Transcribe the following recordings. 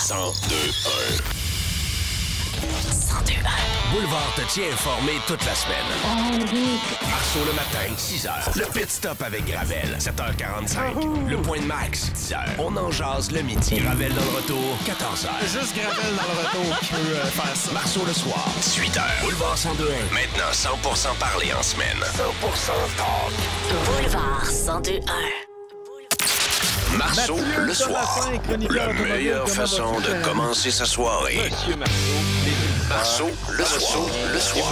102.1. 102.1. Boulevard te tient informé toute la semaine. Oh oui. Marceau le matin, 6h. Le pit stop avec Gravel, 7h45. Le point de max, 10h. On en jase le midi. Gravel dans le retour, 14h. Juste Gravel dans le retour qui peut faire ça. Marceau le soir, 18h. Boulevard 102.1. Maintenant 100% parlé en semaine. 100% talk. Boulevard 102.1. Marceau Mathieu le soir. Thomasin, chroniqueur La automobile, meilleure comment façon vas-tu, de cher commencer sa soirée. Monsieur Marceau. Marceau le soir. Le soir.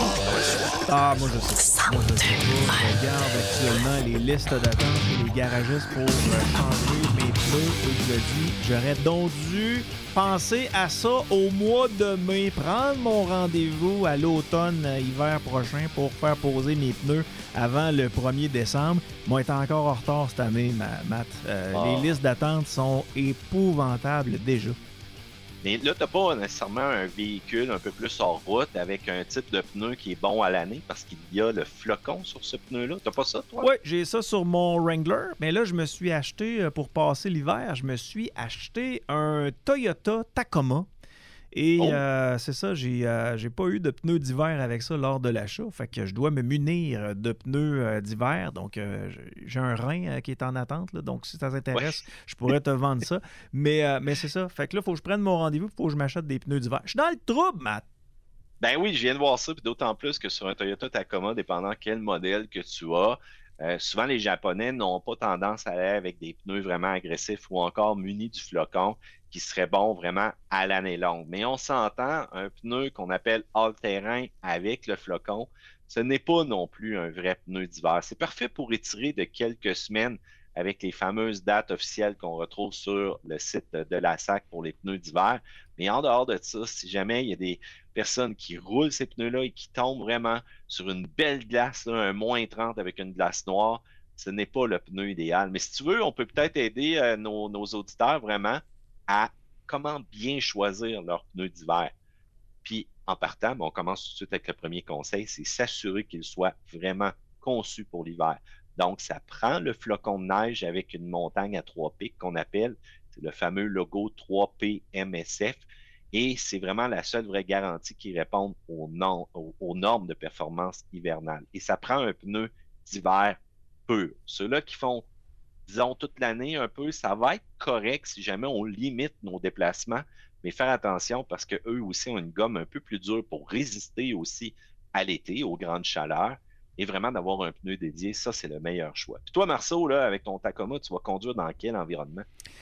Ah, moi je sais. Moi je sais pas. Je regarde actuellement les listes d'attente et les garagistes pour changer mes pneus et je le dis, j'aurais donc dû penser à ça au mois de mai. Prendre mon rendez-vous à l'automne, hiver prochain pour faire poser mes pneus avant le 1er décembre. Moi, être encore en retard cette année, Matt. Les listes d'attente sont épouvantables déjà. Mais là, t'as pas nécessairement un véhicule un peu plus hors route avec un type de pneu qui est bon à l'année parce qu'il y a le flocon sur ce pneu-là. T'as pas ça, toi? Oui, j'ai ça sur mon Wrangler, mais là, je me suis acheté, pour passer l'hiver, je me suis acheté un Toyota Tacoma. Et c'est ça, j'ai pas eu de pneus d'hiver avec ça lors de l'achat. Fait que je dois me munir de pneus d'hiver. Donc, j'ai un rein qui est en attente. Là, donc, si ça t'intéresse, je pourrais te vendre ça. Mais c'est ça. Fait que là, il faut que je prenne mon rendez-vous. Il faut que je m'achète des pneus d'hiver. Je suis dans le trouble, Matt. Ben oui, je viens de voir ça, puis d'autant plus que sur un Toyota Tacoma, dépendant quel modèle que tu as, souvent les Japonais n'ont pas tendance à aller avec des pneus vraiment agressifs ou encore munis du flocon qui serait bon vraiment à l'année longue. Mais on s'entend, un pneu qu'on appelle all-terrain avec le flocon, ce n'est pas non plus un vrai pneu d'hiver. C'est parfait pour étirer de quelques semaines avec les fameuses dates officielles qu'on retrouve sur le site de la SAC pour les pneus d'hiver. Mais en dehors de ça, si jamais il y a des personnes qui roulent ces pneus-là et qui tombent vraiment sur une belle glace, là, un moins 30 avec une glace noire, ce n'est pas le pneu idéal. Mais si tu veux, on peut peut-être aider nos auditeurs vraiment à comment bien choisir leurs pneus d'hiver. Puis, en partant, on commence tout de suite avec le premier conseil, c'est s'assurer qu'ils soient vraiment conçus pour l'hiver. Donc, ça prend le flocon de neige avec une montagne à 3 pics qu'on appelle, c'est le fameux logo 3P MSF, et c'est vraiment la seule vraie garantie qui répond aux normes de performance hivernale. Et ça prend un pneu d'hiver pur. Ceux-là qui font, disons, toute l'année un peu, ça va être correct si jamais on limite nos déplacements, mais faire attention parce qu'eux aussi ont une gomme un peu plus dure pour résister aussi à l'été, aux grandes chaleurs. Et vraiment d'avoir un pneu dédié, ça, c'est le meilleur choix. Puis toi, Marceau, là, avec ton Tacoma, tu vas conduire dans quel environnement?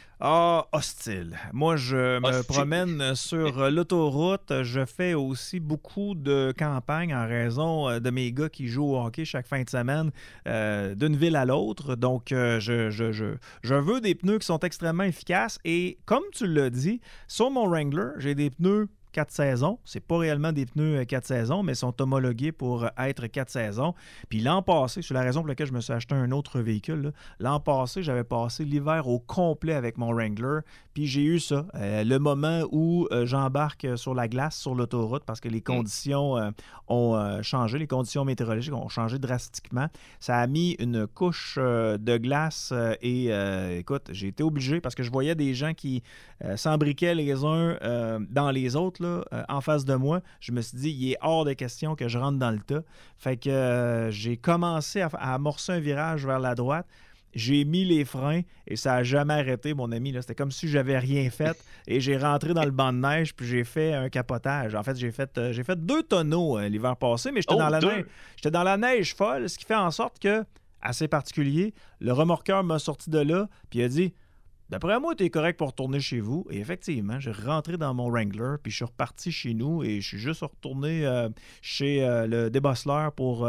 Ah, hostile. Moi, je me promène sur l'autoroute. Je fais aussi beaucoup de campagne en raison de mes gars qui jouent au hockey chaque fin de semaine d'une ville à l'autre. Donc, je veux des pneus qui sont extrêmement efficaces. Et comme tu l'as dit, sur mon Wrangler, j'ai des pneus 4 saisons. C'est pas réellement des pneus 4 saisons, mais sont homologués pour être 4 saisons. Puis l'an passé, c'est la raison pour laquelle je me suis acheté un autre véhicule, là. L'an passé, j'avais passé l'hiver au complet avec mon Wrangler. Puis j'ai eu ça, le moment où j'embarque sur la glace sur l'autoroute parce que les conditions ont changé, les conditions météorologiques ont changé drastiquement. Ça a mis une couche de glace et écoute, j'ai été obligé parce que je voyais des gens qui s'embriquaient les uns dans les autres. Là, en face de moi, je me suis dit, il est hors de question que je rentre dans le tas. Fait que j'ai commencé à amorcer un virage vers la droite. J'ai mis les freins et ça n'a jamais arrêté, mon ami. Là. C'était comme si j'avais rien fait et j'ai rentré dans le banc de neige puis j'ai fait un capotage. En fait, j'ai fait 2 tonneaux l'hiver passé, mais j'étais dans la neige. J'étais dans la neige folle, ce qui fait en sorte que, assez particulier, le remorqueur m'a sorti de là puis il a dit « D'après moi, t'es correct pour retourner chez vous. » Et effectivement, j'ai rentré dans mon Wrangler, puis je suis reparti chez nous et je suis juste retourné chez le débosseleur pour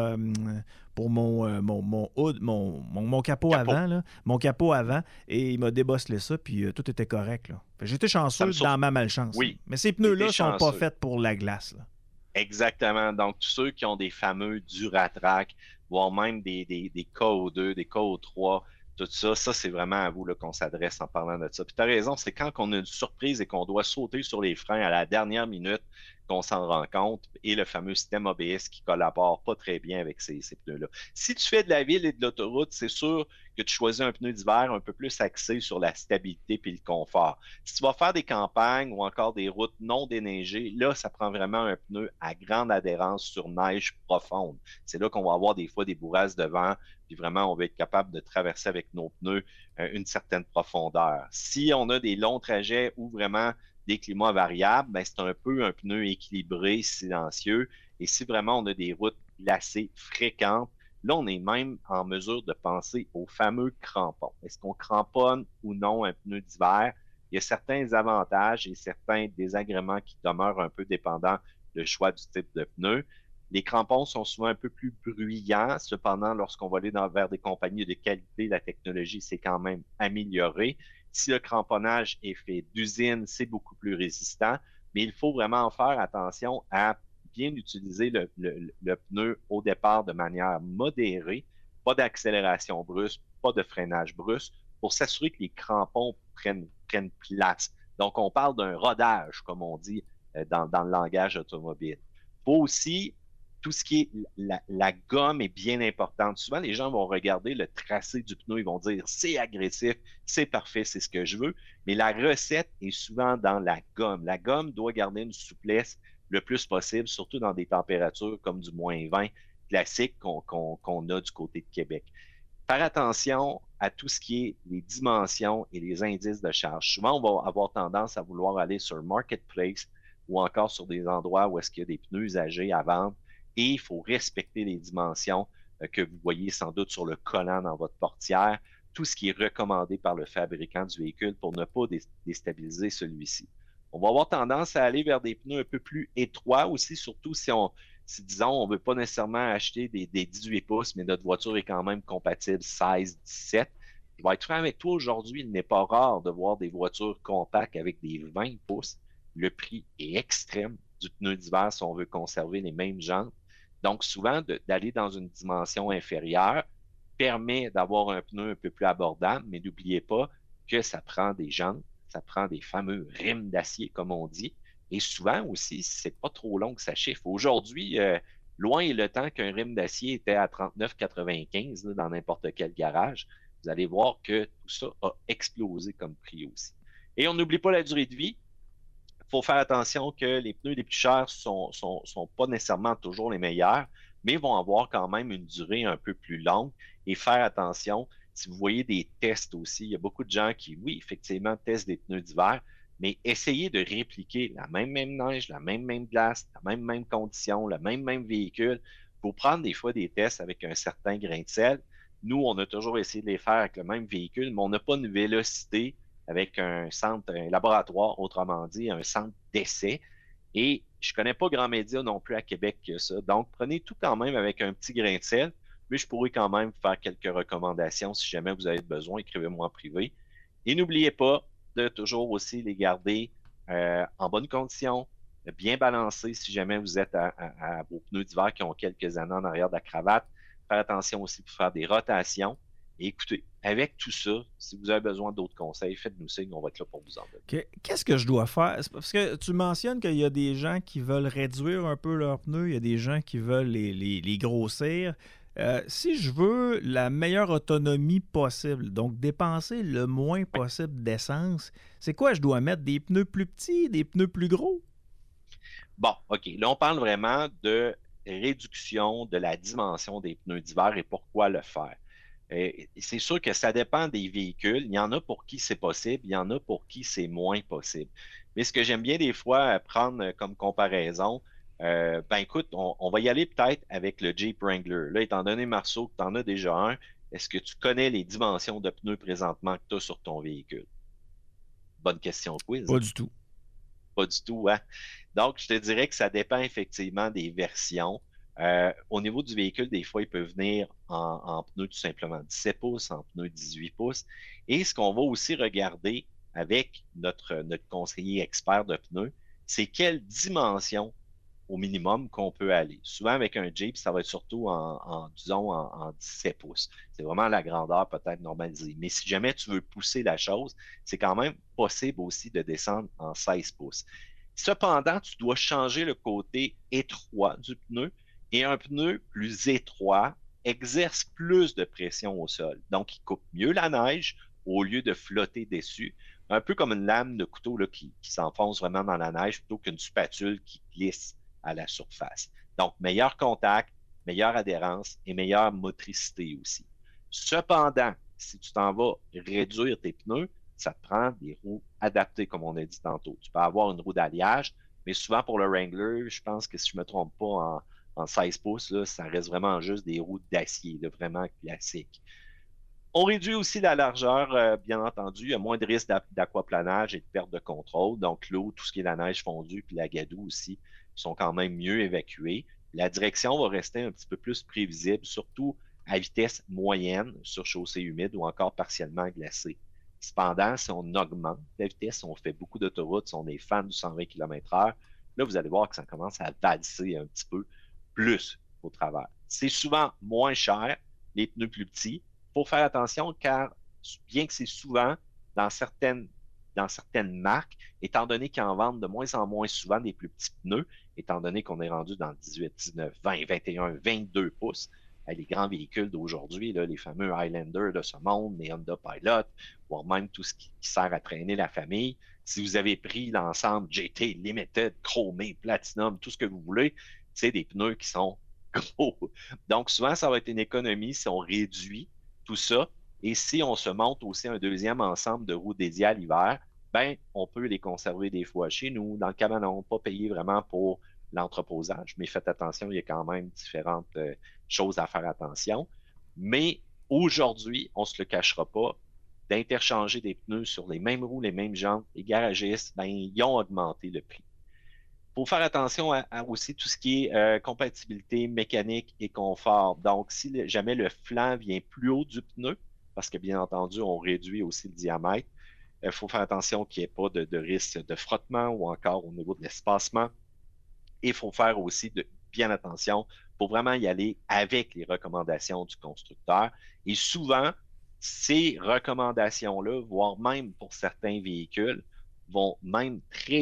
mon hood, mon capot avant. Là, mon capot avant, et il m'a débosselé ça, puis tout était correct. Là. J'étais chanceux dans ma malchance. Oui. Mais ces pneus-là ne sont pas faits pour la glace. Là. Exactement. Donc, tous ceux qui ont des fameux Duratrac, voire même des KO2, des KO3, tout ça, c'est vraiment à vous là, qu'on s'adresse en parlant de ça. Puis tu as raison, c'est quand on a une surprise et qu'on doit sauter sur les freins à la dernière minute qu'on s'en rend compte, et le fameux système ABS qui collabore pas très bien avec ces pneus-là. Si tu fais de la ville et de l'autoroute, c'est sûr que tu choisis un pneu d'hiver un peu plus axé sur la stabilité et le confort. Si tu vas faire des campagnes ou encore des routes non déneigées, là, ça prend vraiment un pneu à grande adhérence sur neige profonde. C'est là qu'on va avoir des fois des bourrasques de vent, puis vraiment, on va être capable de traverser avec nos pneus une certaine profondeur. Si on a des longs trajets ou vraiment des climats variables, ben, c'est un peu un pneu équilibré, silencieux. Et si vraiment on a des routes glacées fréquentes, là, on est même en mesure de penser aux fameux crampons. Est-ce qu'on cramponne ou non un pneu d'hiver? Il y a certains avantages et certains désagréments qui demeurent un peu dépendants du choix du type de pneu. Les crampons sont souvent un peu plus bruyants. Cependant, lorsqu'on va aller vers des compagnies de qualité, la technologie s'est quand même améliorée. Si le cramponnage est fait d'usine, c'est beaucoup plus résistant, mais il faut vraiment faire attention à bien utiliser le pneu au départ de manière modérée, pas d'accélération brusque, pas de freinage brusque, pour s'assurer que les crampons prennent place. Donc, on parle d'un rodage, comme on dit dans le langage automobile. Il faut aussi tout ce qui est la gomme est bien importante. Souvent, les gens vont regarder le tracé du pneu, ils vont dire c'est agressif, c'est parfait, c'est ce que je veux. Mais la recette est souvent dans la gomme. La gomme doit garder une souplesse le plus possible, surtout dans des températures comme du -20 classique qu'on a du côté de Québec. Faire attention à tout ce qui est les dimensions et les indices de charge. Souvent, on va avoir tendance à vouloir aller sur Marketplace ou encore sur des endroits où est-ce qu'il y a des pneus usagés à vendre. Et il faut respecter les dimensions que vous voyez sans doute sur le collant dans votre portière, tout ce qui est recommandé par le fabricant du véhicule pour ne pas déstabiliser celui-ci. On va avoir tendance à aller vers des pneus un peu plus étroits aussi, surtout si disons, on ne veut pas nécessairement acheter des 18 pouces, mais notre voiture est quand même compatible 16-17. Je vais être franc avec toi aujourd'hui, il n'est pas rare de voir des voitures compactes avec des 20 pouces. Le prix est extrême du pneu d'hiver si on veut conserver les mêmes jantes. Donc, souvent, d'aller dans une dimension inférieure permet d'avoir un pneu un peu plus abordable, mais n'oubliez pas que ça prend des jantes, ça prend des fameux rimes d'acier, comme on dit. Et souvent aussi, c'est pas trop long que ça chiffre. Aujourd'hui, loin est le temps qu'un rime d'acier était à 39,95 dans n'importe quel garage. Vous allez voir que tout ça a explosé comme prix aussi. Et on n'oublie pas la durée de vie. Il faut faire attention que les pneus les plus chers sont pas nécessairement toujours les meilleurs, mais vont avoir quand même une durée un peu plus longue. Et faire attention, si vous voyez des tests aussi, il y a beaucoup de gens qui, oui, effectivement, testent des pneus d'hiver, mais essayez de répliquer la même neige, la même glace, la même condition, le même véhicule. Il faut prendre des fois des tests avec un certain grain de sel. Nous, on a toujours essayé de les faire avec le même véhicule, mais on n'a pas une vélocité avec un centre, un laboratoire, autrement dit, un centre d'essai. Et je ne connais pas grand média non plus à Québec que ça. Donc, prenez tout quand même avec un petit grain de sel, mais je pourrais quand même faire quelques recommandations si jamais vous avez besoin. Écrivez-moi en privé. Et n'oubliez pas de toujours aussi les garder en bonne condition, bien balancés si jamais vous êtes à vos pneus d'hiver qui ont quelques années en arrière de la cravate. Faire attention aussi pour faire des rotations. Et écoutez, avec tout ça, si vous avez besoin d'autres conseils, faites-nous signe, on va être là pour vous en donner. Qu'est-ce que je dois faire? Parce que tu mentionnes qu'il y a des gens qui veulent réduire un peu leurs pneus, il y a des gens qui veulent les grossir. Si je veux la meilleure autonomie possible, donc dépenser le moins possible d'essence, c'est quoi je dois mettre? Des pneus plus petits, des pneus plus gros? Bon, OK. Là, on parle vraiment de réduction de la dimension des pneus d'hiver et pourquoi le faire. C'est sûr que ça dépend des véhicules. Il y en a pour qui c'est possible, il y en a pour qui c'est moins possible. Mais ce que j'aime bien des fois prendre comme comparaison, ben écoute, on va y aller peut-être avec le Jeep Wrangler. Là, étant donné, Marceau, que tu en as déjà un, est-ce que tu connais les dimensions de pneus présentement que tu as sur ton véhicule? Bonne question quiz. Pas du tout. Pas du tout, hein? Donc, je te dirais que ça dépend effectivement des versions. Au niveau du véhicule, des fois, il peut venir en pneus tout simplement 17 pouces, en pneus 18 pouces. Et ce qu'on va aussi regarder avec notre conseiller expert de pneus, c'est quelle dimension au minimum qu'on peut aller. Souvent, avec un Jeep, ça va être surtout disons, en 17 pouces. C'est vraiment la grandeur peut-être normalisée. Mais si jamais tu veux pousser la chose, c'est quand même possible aussi de descendre en 16 pouces. Cependant, tu dois changer le côté étroit du pneu et un pneu plus étroit exerce plus de pression au sol. Donc, il coupe mieux la neige au lieu de flotter dessus. Un peu comme une lame de couteau là, qui s'enfonce vraiment dans la neige plutôt qu'une spatule qui glisse à la surface. Donc, meilleur contact, meilleure adhérence et meilleure motricité aussi. Cependant, si tu t'en vas réduire tes pneus, ça te prend des roues adaptées, comme on a dit tantôt. Tu peux avoir une roue d'alliage, mais souvent pour le Wrangler, je pense que si je ne me trompe pas, en 16 pouces, là, ça reste vraiment juste des roues d'acier, vraiment classiques. On réduit aussi la largeur, bien entendu. Il y a moins de risque d'aquaplanage et de perte de contrôle. Donc, l'eau, tout ce qui est la neige fondue, puis la gadoue aussi, sont quand même mieux évacués. La direction va rester un petit peu plus prévisible, surtout à vitesse moyenne sur chaussée humide ou encore partiellement glacée. Cependant, si on augmente la vitesse, si on fait beaucoup d'autoroutes, si on est fan du 120 km/h, là, vous allez voir que ça commence à valser un petit peu plus au travers. C'est souvent moins cher, les pneus plus petits. Il faut faire attention car, bien que c'est souvent dans certaines marques, étant donné qu'ils en vendent de moins en moins souvent des plus petits pneus, étant donné qu'on est rendu dans 18, 19, 20, 21, 22 pouces, les grands véhicules d'aujourd'hui, les fameux Highlander de ce monde, les Honda Pilot, voire même tout ce qui sert à traîner la famille. Si vous avez pris l'ensemble GT, Limited, Chromé, Platinum, tout ce que vous voulez, c'est des pneus qui sont gros. Donc, souvent, ça va être une économie si on réduit tout ça. Et si on se monte aussi un deuxième ensemble de roues dédiées à l'hiver, ben, on peut les conserver des fois chez nous, dans le cabanon, pas payer vraiment pour l'entreposage. Mais faites attention, il y a quand même différentes choses à faire attention. Mais aujourd'hui, on ne se le cachera pas, d'interchanger des pneus sur les mêmes roues, les mêmes jantes, les garagistes, ben, ils ont augmenté le prix. Il faut faire attention à aussi tout ce qui est compatibilité mécanique et confort. Donc, si jamais le flanc vient plus haut du pneu, parce que bien entendu, on réduit aussi le diamètre, il faut faire attention qu'il n'y ait pas de risque de frottement ou encore au niveau de l'espacement. Et il faut faire aussi bien attention pour vraiment y aller avec les recommandations du constructeur. Et souvent, ces recommandations-là, voire même pour certains véhicules, vont même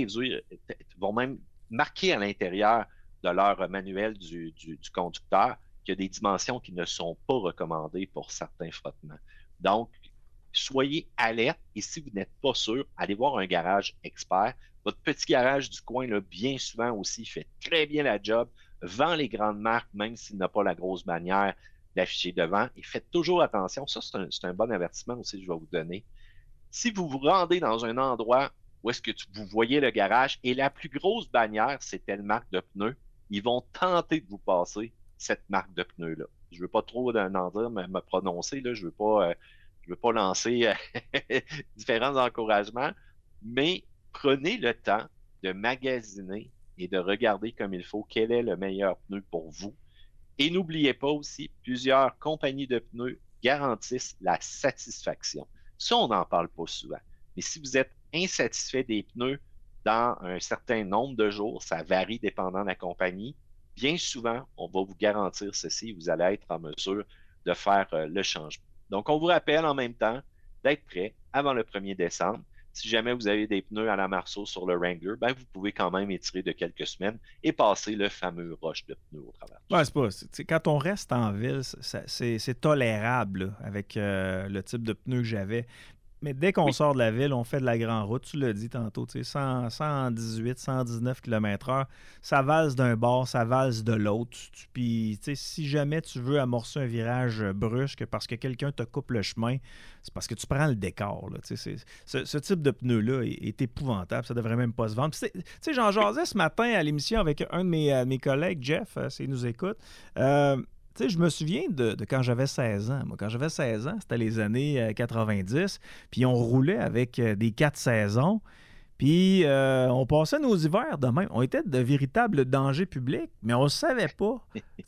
marquer à l'intérieur de leur manuel du conducteur qu'il y a des dimensions qui ne sont pas recommandées pour certains frottements. Donc, soyez alerte et si vous n'êtes pas sûr, allez voir un garage expert. Votre petit garage du coin, là, bien souvent aussi, fait très bien la job, vend les grandes marques, même s'il n'a pas la grosse bannière d'afficher devant. Et faites toujours attention. Ça, c'est un bon avertissement aussi que je vais vous donner. Si vous vous rendez dans un endroit où est-ce que vous voyez le garage et la plus grosse bannière, c'est telle marque de pneus, ils vont tenter de vous passer cette marque de pneus-là. Je ne veux pas trop en dire, me prononcer, là, je ne veux pas lancer différents encouragements, mais prenez le temps de magasiner et de regarder comme il faut quel est le meilleur pneu pour vous. Et n'oubliez pas aussi, plusieurs compagnies de pneus garantissent la satisfaction. Ça, on n'en parle pas souvent. Mais si vous êtes insatisfait des pneus dans un certain nombre de jours, ça varie dépendant de la compagnie, bien souvent, on va vous garantir ceci et vous allez être en mesure de faire le changement. Donc, on vous rappelle en même temps d'être prêt avant le 1er décembre. Si jamais vous avez des pneus à la Marceau sur le Wrangler, ben vous pouvez quand même étirer de quelques semaines et passer le fameux rush de pneus au travers. Ouais, c'est pas. Quand on reste en ville, c'est tolérable là, avec le type de pneus que j'avais. Mais dès qu'on sort de la ville, on fait de la grande route, tu l'as dit tantôt, 118, 119 km/h, ça valse d'un bord, ça valse de l'autre. Puis, si jamais tu veux amorcer un virage brusque parce que quelqu'un te coupe le chemin, c'est parce que tu prends le décor. Là, ce type de pneu-là est épouvantable, ça devrait même pas se vendre. J'en jasais ce matin à l'émission avec un de mes collègues, Jeff, s'il nous écoute. Je me souviens de quand j'avais 16 ans. Moi, quand j'avais 16 ans, c'était les années 90. Puis on roulait avec des 4 saisons. Puis on passait nos hivers de même. On était de véritables dangers publics, mais on ne savait pas.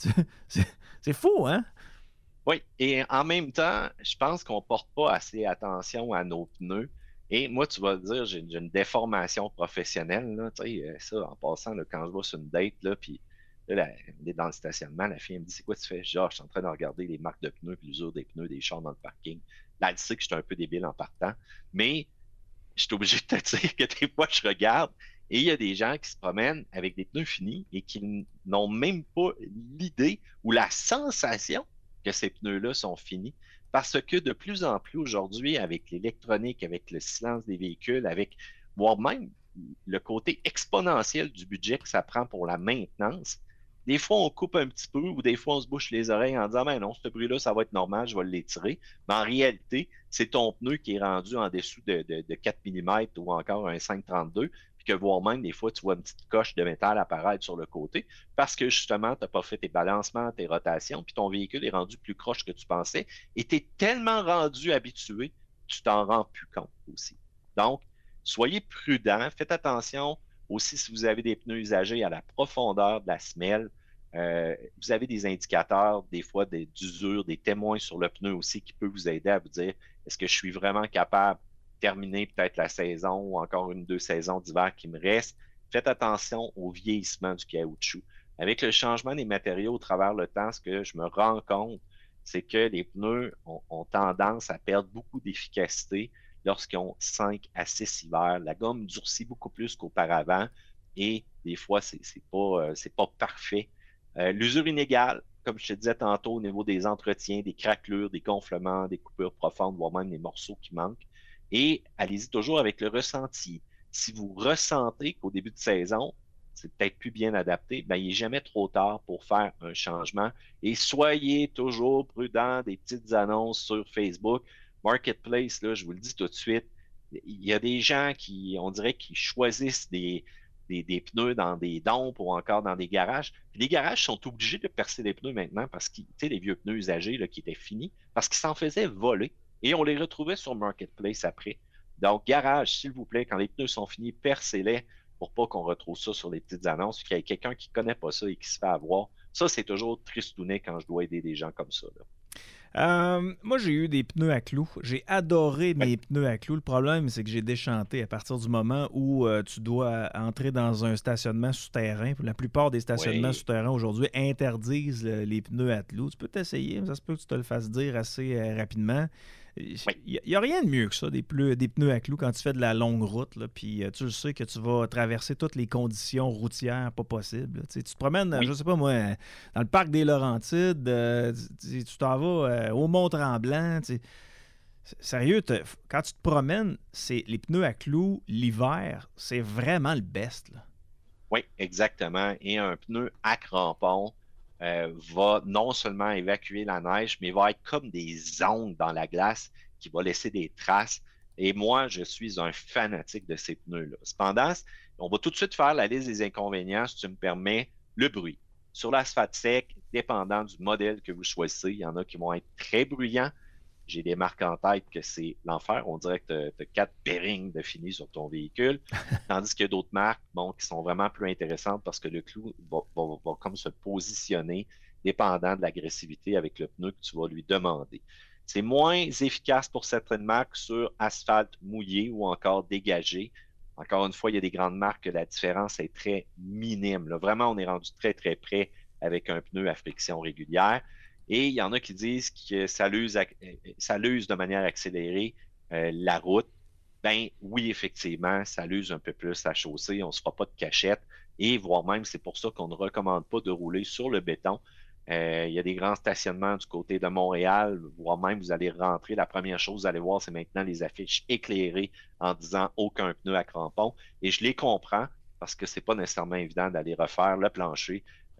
C'est fou, hein? Oui, et en même temps, je pense qu'on ne porte pas assez attention à nos pneus. Et moi, tu vas dire, j'ai une déformation professionnelle. Là, ça, en passant, là, quand je vais sur une date, là, puis là, on est dans le stationnement, la fille elle me dit c'est quoi tu fais? Je dis, je suis en train de regarder les marques de pneus puis l'usure des pneus des chars dans le parking. Là, elle sait que je suis un peu débile en partant, mais je suis obligé de te dire que des fois, je regarde Et il y a des gens qui se promènent avec des pneus finis et qui n'ont même pas l'idée ou la sensation que ces pneus-là sont finis. Parce que de plus en plus aujourd'hui, avec l'électronique, avec le silence des véhicules, avec voire même le côté exponentiel du budget que ça prend pour la maintenance, des fois on coupe un petit peu ou des fois on se bouche les oreilles en disant ben non, ce bruit-là, ça va être normal, je vais l'étirer. Mais en réalité, c'est ton pneu qui est rendu en dessous de 4 mm ou encore un 5,32, puis que voire même des fois tu vois une petite coche de métal apparaître sur le côté parce que justement, tu n'as pas fait tes balancements, tes rotations, puis ton véhicule est rendu plus croche que tu pensais et tu es tellement rendu habitué, tu t'en rends plus compte aussi. Donc, soyez prudents, faites attention aussi si vous avez des pneus usagés à la profondeur de la semelle. Vous avez des indicateurs, des fois d'usure, des témoins sur le pneu aussi qui peuvent vous aider à vous dire est-ce que je suis vraiment capable de terminer peut-être la saison ou encore une ou deux saisons d'hiver qui me restent. Faites attention au vieillissement du caoutchouc. Avec le changement des matériaux au travers le temps, ce que je me rends compte, c'est que les pneus ont tendance à perdre beaucoup d'efficacité lorsqu'ils ont 5 à 6 hivers. La gomme durcit beaucoup plus qu'auparavant et des fois, c'est pas parfait. L'usure inégale, comme je te disais tantôt, au niveau des entretiens, des craquelures, des gonflements, des coupures profondes, voire même des morceaux qui manquent. Et allez-y toujours avec le ressenti. Si vous ressentez qu'au début de saison, c'est peut-être plus bien adapté, ben, il n'est jamais trop tard pour faire un changement. Et soyez toujours prudent des petites annonces sur Facebook. Marketplace, là, je vous le dis tout de suite, il y a des gens qui, on dirait, qui choisissent des pneus dans des dompes ou encore dans des garages. Puis les garages sont obligés de percer des pneus maintenant parce que, tu sais, les vieux pneus usagés là, qui étaient finis, parce qu'ils s'en faisaient voler et on les retrouvait sur Marketplace après. Donc, garage, s'il vous plaît, quand les pneus sont finis, percez-les pour pas qu'on retrouve ça sur les petites annonces, qu'il y ait quelqu'un qui connaît pas ça et qui se fait avoir. Ça, c'est toujours tristounet quand je dois aider des gens comme ça, là. Moi, j'ai eu des pneus à clous. J'ai adoré Ouais. mes pneus à clous. Le problème, c'est que j'ai déchanté à partir du moment où tu dois entrer dans un stationnement souterrain. La plupart des stationnements Oui. souterrains aujourd'hui interdisent les pneus à clous. Tu peux t'essayer, mais ça se peut que tu te le fasses dire assez rapidement. Il Oui. n'y a rien de mieux que ça, des pneus à clous quand tu fais de la longue route. Là, puis tu le sais que tu vas traverser toutes les conditions routières pas possibles. Tu sais, tu te promènes, je Oui. sais pas moi, dans le parc des Laurentides, tu t'en vas au Mont-Tremblant. Sérieux, quand tu te promènes, les pneus à clous l'hiver, c'est vraiment le best. Là. Oui, exactement. Et un pneu à crampons va non seulement évacuer la neige, mais va être comme des ongles dans la glace qui va laisser des traces. Et moi, je suis un fanatique de ces pneus-là. Cependant, on va tout de suite faire la liste des inconvénients, si tu me permets, le bruit. Sur l'asphalte sec, dépendant du modèle que vous choisissez, il y en a qui vont être très bruyants. J'ai des marques en tête que c'est l'enfer. On dirait que tu as 4 bearings de fini sur ton véhicule. Tandis qu'il y a d'autres marques qui sont vraiment plus intéressantes parce que le clou va comme se positionner dépendant de l'agressivité avec le pneu que tu vas lui demander. C'est moins efficace pour certaines marques sur asphalte mouillé ou encore dégagé. Encore une fois, il y a des grandes marques que la différence est très minime. Là, vraiment, on est rendu très, très près avec un pneu à friction régulière. Et il y en a qui disent que ça l'use de manière accélérée la route. Ben oui, effectivement, ça l'use un peu plus la chaussée, on ne se fera pas de cachette. Et voire même, c'est pour ça qu'on ne recommande pas de rouler sur le béton. Il y a des grands stationnements du côté de Montréal, voire même vous allez rentrer. La première chose, vous allez voir, c'est maintenant les affiches éclairées en disant aucun pneu à crampons. Et je les comprends parce que c'est pas nécessairement évident d'aller refaire le plancher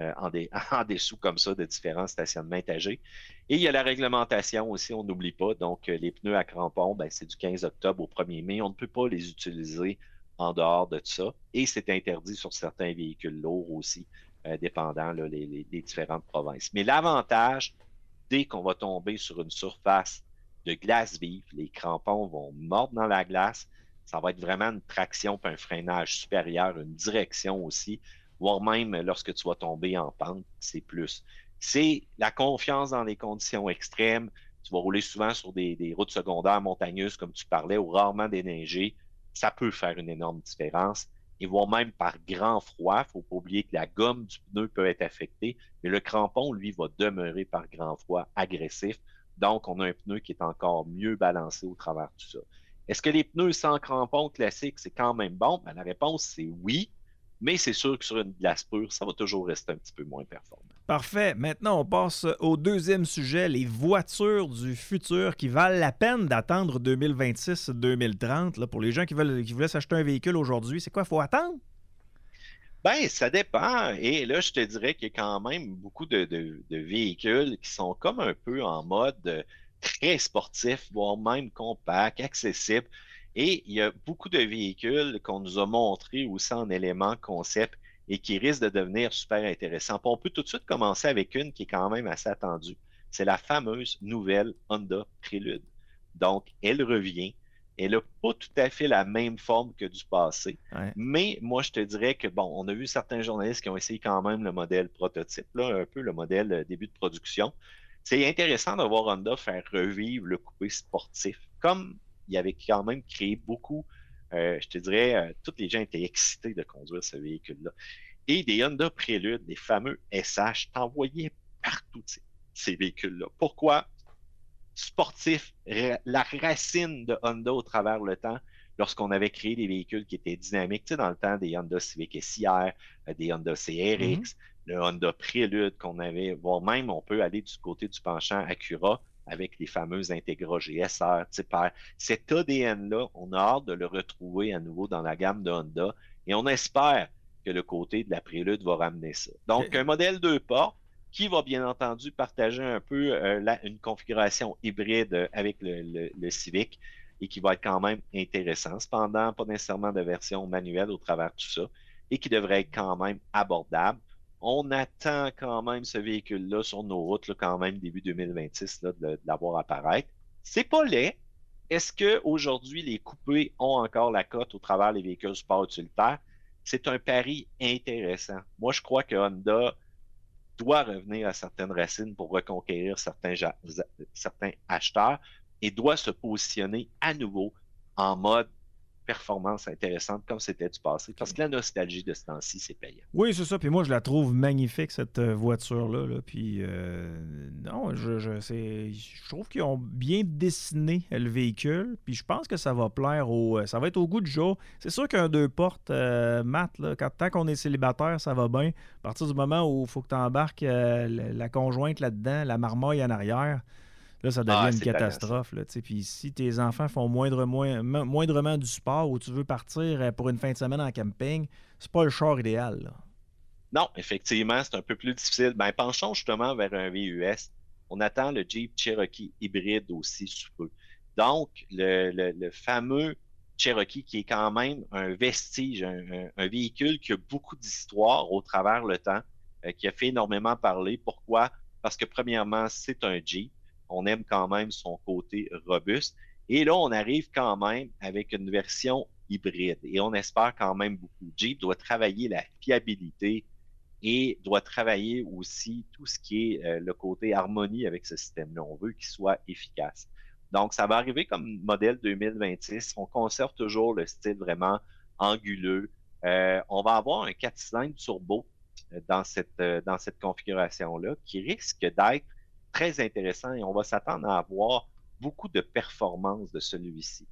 en dessous comme ça de différents stationnements étagés. Et il y a la réglementation aussi, on n'oublie pas. Donc, les pneus à crampons, ben, c'est du 15 octobre au 1er mai. On ne peut pas les utiliser en dehors de ça. Et c'est interdit sur certains véhicules lourds aussi, dépendant là, les différentes provinces. Mais l'avantage, dès qu'on va tomber sur une surface de glace vive, les crampons vont mordre dans la glace. Ça va être vraiment une traction puis un freinage supérieur, une direction aussi, voire même lorsque tu vas tomber en pente, c'est plus. C'est la confiance dans les conditions extrêmes. Tu vas rouler souvent sur des routes secondaires montagneuses, comme tu parlais, ou rarement déneigées. Ça peut faire une énorme différence. Et voire même par grand froid, il ne faut pas oublier que la gomme du pneu peut être affectée, mais le crampon, lui, va demeurer par grand froid agressif. Donc, on a un pneu qui est encore mieux balancé au travers de tout ça. Est-ce que les pneus sans crampons classiques, c'est quand même bon? Ben, la réponse, c'est oui, mais c'est sûr que sur une glace pure, ça va toujours rester un petit peu moins performant. Parfait. Maintenant, on passe au deuxième sujet, les voitures du futur qui valent la peine d'attendre 2026-2030. Là, pour les gens qui voulaient s'acheter un véhicule aujourd'hui, c'est quoi? Il faut attendre? Ben, ça dépend. Et là, je te dirais qu'il y a quand même beaucoup de véhicules qui sont comme un peu en mode très sportif, voire même compact, accessible. Et il y a beaucoup de véhicules qu'on nous a montrés aussi en éléments concept et qui risquent de devenir super intéressants. Puis on peut tout de suite commencer avec une qui est quand même assez attendue. C'est la fameuse nouvelle Honda Prelude. Donc, elle revient. Elle n'a pas tout à fait la même forme que du passé. Ouais. Mais moi, je te dirais que, bon, on a vu certains journalistes qui ont essayé quand même le modèle prototype, là, un peu le modèle début de production. C'est intéressant de voir Honda faire revivre le coupé sportif, comme il avait quand même créé beaucoup, je te dirais, tous les gens étaient excités de conduire ce véhicule-là. Et des Honda Prélude, des fameux SH, t'envoyaient partout ces véhicules-là. Pourquoi? Sportif, la racine de Honda au travers le temps, lorsqu'on avait créé des véhicules qui étaient dynamiques, tu sais, dans le temps des Honda Civic SIR, des Honda CRX, le Honda Prélude qu'on avait, voire même on peut aller du côté du penchant Acura avec les fameux Integra GSR, Type R. Cet ADN-là, on a hâte de le retrouver à nouveau dans la gamme de Honda et on espère que le côté de la Prélude va ramener ça. Donc, un modèle 2 portes qui va bien entendu partager un peu une configuration hybride avec le Civic et qui va être quand même intéressant. Cependant, pas nécessairement de version manuelle au travers de tout ça et qui devrait être quand même abordable. On attend quand même ce véhicule-là sur nos routes, là, quand même début 2026, là, de l'avoir apparaître. C'est pas laid. Est-ce qu'aujourd'hui, les coupés ont encore la cote au travers des véhicules sport utilitaires? C'est un pari intéressant. Moi, je crois que Honda doit revenir à certaines racines pour reconquérir certains acheteurs et doit se positionner à nouveau en mode performance intéressante comme c'était du passé. Parce que la nostalgie de ce temps-ci, c'est payant. Oui, c'est ça. Puis moi, je la trouve magnifique, cette voiture-là. Là. Puis non, je trouve qu'ils ont bien dessiné le véhicule. Puis je pense que ça va plaire ça va être au goût du jour. C'est sûr qu'un deux portes, Matt, là, tant qu'on est célibataire, ça va bien. À partir du moment où il faut que tu embarques la conjointe là-dedans, la marmaille en arrière, là, ça devient une catastrophe. Là, puis si tes enfants font moindrement du sport ou tu veux partir pour une fin de semaine en camping, c'est pas le char idéal. Là. Non, effectivement, c'est un peu plus difficile. Ben, penchons justement vers un VUS. On attend le Jeep Cherokee hybride aussi sous peu. Donc, le fameux Cherokee qui est quand même un vestige, un véhicule qui a beaucoup d'histoire au travers le temps, qui a fait énormément parler. Pourquoi? Parce que premièrement, c'est un Jeep. On aime quand même son côté robuste. Et là, on arrive quand même avec une version hybride. Et on espère quand même beaucoup. Jeep doit travailler la fiabilité et doit travailler aussi tout ce qui est le côté harmonie avec ce système-là. On veut qu'il soit efficace. Donc, ça va arriver comme modèle 2026. On conserve toujours le style vraiment anguleux. On va avoir un 4 cylindres turbo dans cette configuration-là qui risque d'être très intéressant et on va s'attendre à avoir beaucoup de performances de celui-ci.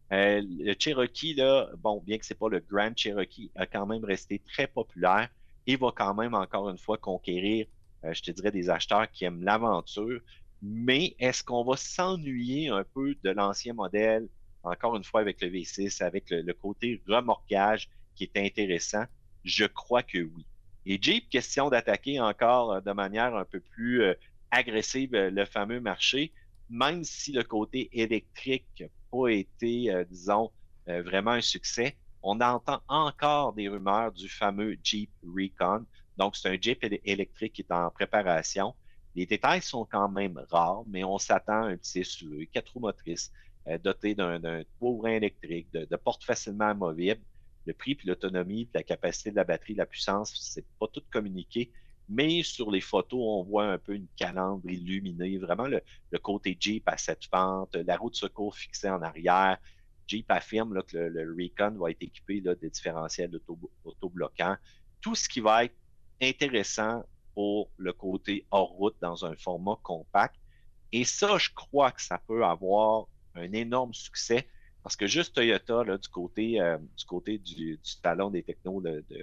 Le Cherokee, là, bon, bien que ce n'est pas le Grand Cherokee, a quand même resté très populaire et va quand même, encore une fois, conquérir, je te dirais, des acheteurs qui aiment l'aventure. Mais est-ce qu'on va s'ennuyer un peu de l'ancien modèle, encore une fois, avec le V6, avec le côté remorquage qui est intéressant? Je crois que oui. Et Jeep, question d'attaquer encore de manière un peu plus agressive le fameux marché, même si le côté électrique n'a pas été, disons, vraiment un succès, on entend encore des rumeurs du fameux Jeep Recon. Donc, c'est un Jeep électrique qui est en préparation. Les détails sont quand même rares, mais on s'attend à un petit SUV, 4 roues motrices, doté d'un toit ouvrant électrique, de portes facilement amovibles. Le prix, puis l'autonomie, puis la capacité de la batterie, la puissance, c'est pas tout communiqué. Mais sur les photos, on voit un peu une calandre illuminée, vraiment le côté Jeep à 7 fentes, la roue de secours fixée en arrière. Jeep affirme là, que le Recon va être équipé là, de différentiels autobloquants. Tout ce qui va être intéressant pour le côté hors route dans un format compact. Et ça, je crois que ça peut avoir un énorme succès Parce que juste Toyota, là, du côté du salon des technos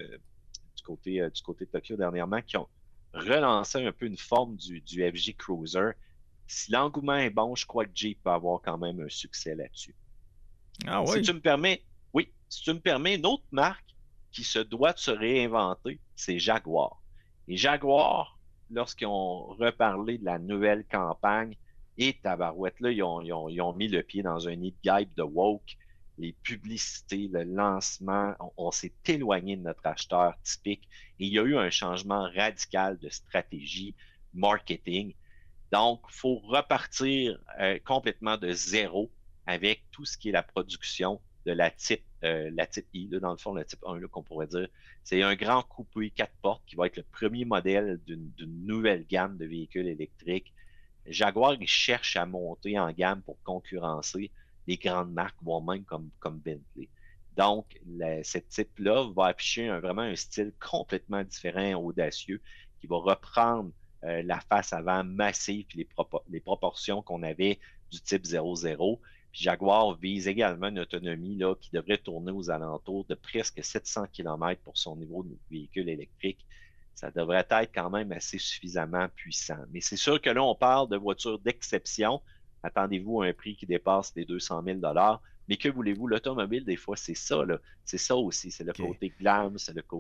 du côté de Tokyo dernièrement, qui ont relancé un peu une forme du FJ Cruiser. Si l'engouement est bon, je crois que Jeep va avoir quand même un succès là-dessus. Ah Si oui. tu me permets, oui, si tu me permets, une autre marque qui se doit de se réinventer, c'est Jaguar. Et Jaguar, lorsqu'ils ont reparlé de la nouvelle campagne, et tabarouette, là, ils ont mis le pied dans un nid de guêpe de woke. Les publicités, le lancement, on s'est éloigné de notre acheteur typique et il y a eu un changement radical de stratégie marketing. Donc, il faut repartir complètement de zéro avec tout ce qui est la production de la type I, là, dans le fond, la type 1, là, qu'on pourrait dire. C'est un grand coupé 4 portes qui va être le premier modèle d'une nouvelle gamme de véhicules électriques. Jaguar, il cherche à monter en gamme pour concurrencer les grandes marques, voire même comme Bentley. Donc, ce type-là va afficher vraiment un style complètement différent, audacieux, qui va reprendre la face avant massive et les proportions qu'on avait du type 00. Puis Jaguar vise également une autonomie là, qui devrait tourner aux alentours de presque 700 km pour son niveau de véhicule électrique. Ça devrait être quand même assez suffisamment puissant. Mais c'est sûr que là, on parle de voitures d'exception. Attendez-vous à un prix qui dépasse les 200 000 $. Mais que voulez-vous, l'automobile, des fois, c'est ça. Là. C'est ça aussi. C'est le côté glam, c'est le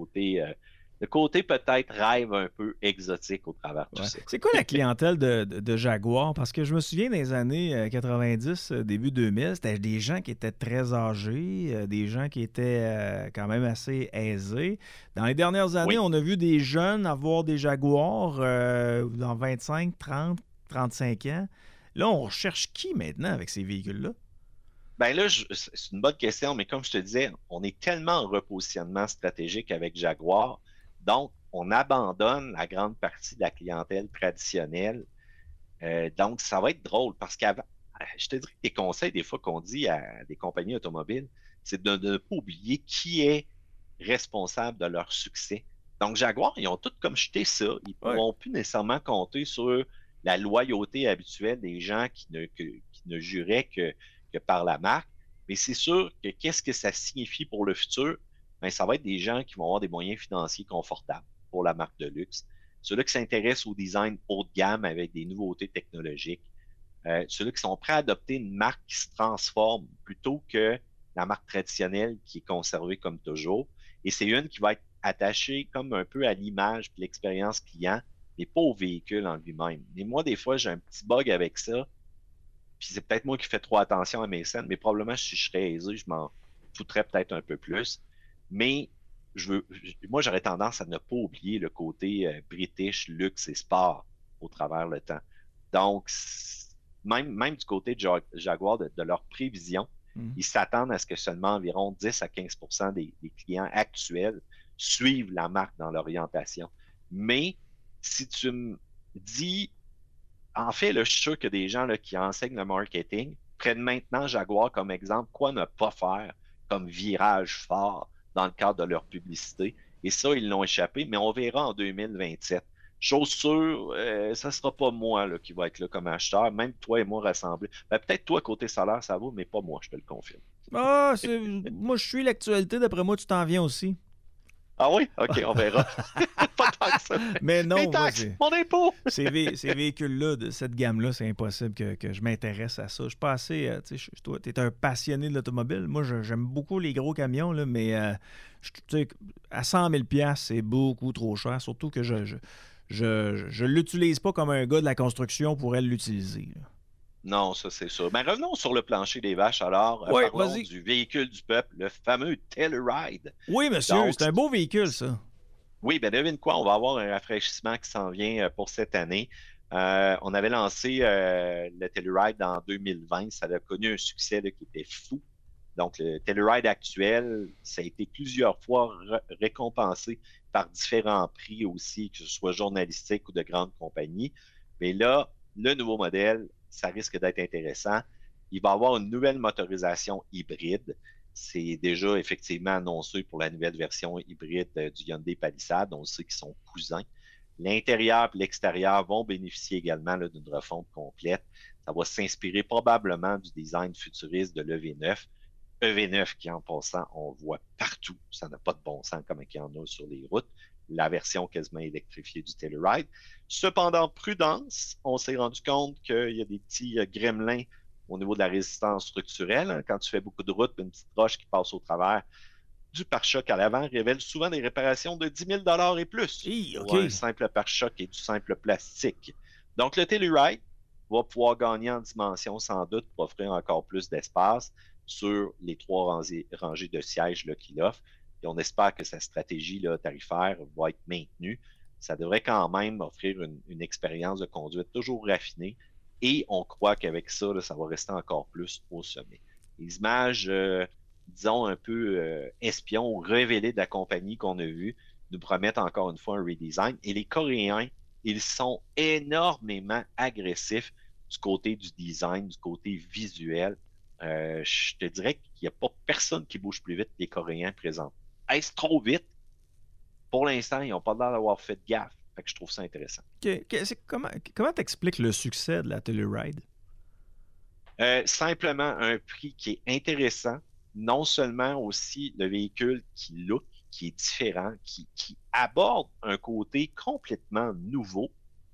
côté peut-être rêve un peu exotique au travers de tout ça. C'est quoi la clientèle de Jaguar? Parce que je me souviens des années 90, début 2000, c'était des gens qui étaient très âgés, des gens qui étaient quand même assez aisés. Dans les dernières années, on a vu des jeunes avoir des Jaguars dans 25, 30, 35 ans. Là, on recherche qui maintenant avec ces véhicules-là? Ben là, c'est une bonne question, mais comme je te disais, on est tellement en repositionnement stratégique avec Jaguar. Donc, on abandonne la grande partie de la clientèle traditionnelle. Donc, ça va être drôle parce qu'avant, je te dirais que des conseils, des fois, qu'on dit à des compagnies automobiles, c'est de ne pas oublier qui est responsable de leur succès. Donc, Jaguar, ils ont tout comme jeté ça. Ils ne pourront plus nécessairement compter sur la loyauté habituelle des gens qui ne juraient que par la marque. Mais c'est sûr que qu'est-ce que ça signifie pour le futur? Bien, ça va être des gens qui vont avoir des moyens financiers confortables pour la marque de luxe. Ceux-là qui s'intéressent au design haut de gamme avec des nouveautés technologiques. Ceux-là qui sont prêts à adopter une marque qui se transforme plutôt que la marque traditionnelle qui est conservée comme toujours. Et c'est une qui va être attachée comme un peu à l'image et l'expérience client, mais pas au véhicule en lui-même. Mais moi, des fois, j'ai un petit bug avec ça. Puis c'est peut-être moi qui fais trop attention à mes scènes, mais probablement si je serais aisé, je m'en foutrais peut-être un peu plus. Mais moi, j'aurais tendance à ne pas oublier le côté british, luxe et sport au travers le temps. Donc, même du côté de Jaguar, de leurs prévisions, ils s'attendent à ce que seulement environ 10 à 15 % des clients actuels suivent la marque dans l'orientation. Mais si tu me dis, en fait, là, je suis sûr que des gens là, qui enseignent le marketing prennent maintenant Jaguar comme exemple, quoi ne pas faire comme virage fort dans le cadre de leur publicité. Et ça, ils l'ont échappé, mais on verra en 2027. Chose sûre, ça ne sera pas moi là, qui va être là comme acheteur, même toi et moi rassemblés. Ben, peut-être toi, côté salaire, ça vaut, mais pas moi, je te le confirme. Ah, moi, je suis l'actualité. D'après moi, tu t'en viens aussi. Ah oui? OK, on verra. Pas tant que ça. Mais non, mes taxes, mon impôt! Ces véhicules-là, de cette gamme-là, c'est impossible que je m'intéresse à ça. Je suis pas assez... toi, tu es un passionné de l'automobile. Moi, j'aime beaucoup les gros camions, là, mais à 100 000 $, c'est beaucoup trop cher. Surtout que je l'utilise pas comme un gars de la construction pourrait l'utiliser. Là. Non, ça c'est sûr. Mais revenons sur le plancher des vaches alors. Parlons du véhicule du peuple, le fameux Telluride. Oui, monsieur, c'est un beau véhicule, ça. Oui, ben devine quoi, on va avoir un rafraîchissement qui s'en vient pour cette année. On avait lancé le Telluride en 2020. Ça a connu un succès là, qui était fou. Donc, le Telluride actuel, ça a été plusieurs fois récompensé par différents prix aussi, que ce soit journalistique ou de grandes compagnies. Mais là, le nouveau modèle, ça risque d'être intéressant. Il va y avoir une nouvelle motorisation hybride. C'est déjà effectivement annoncé pour la nouvelle version hybride du Hyundai Palisade. On sait qu'ils sont cousins. L'intérieur et l'extérieur vont bénéficier également là, d'une refonte complète. Ça va s'inspirer probablement du design futuriste de l'EV9. EV9 qui, en passant, on voit partout. Ça n'a pas de bon sens comme il y en a sur les routes. La version quasiment électrifiée du Telluride. Cependant, prudence, on s'est rendu compte qu'il y a des petits gremlins au niveau de la résistance structurelle. Quand tu fais beaucoup de routes, une petite roche qui passe au travers du pare-choc à l'avant révèle souvent des réparations de 10 000 et plus pour un simple pare-choc et du simple plastique. Donc, le Telluride va pouvoir gagner en dimension sans doute pour offrir encore plus d'espace sur les 3 rangées de sièges qu'il offre. Et on espère que sa stratégie tarifaire va être maintenue. Ça devrait quand même offrir une expérience de conduite toujours raffinée. Et on croit qu'avec ça, ça va rester encore plus au sommet. Les images, disons, un peu espions ou révélées de la compagnie qu'on a vues nous promettent encore une fois un redesign. Et les Coréens, ils sont énormément agressifs du côté du design, du côté visuel. Je te dirais qu'il n'y a pas personne qui bouge plus vite que les Coréens présents. Est-ce trop vite? Pour l'instant, ils n'ont pas l'air d'avoir fait de gaffe. Fait que je trouve ça intéressant. Comment t'expliques le succès de la Telluride? Simplement un prix qui est intéressant. Non seulement aussi le véhicule qui est différent, qui aborde un côté complètement nouveau,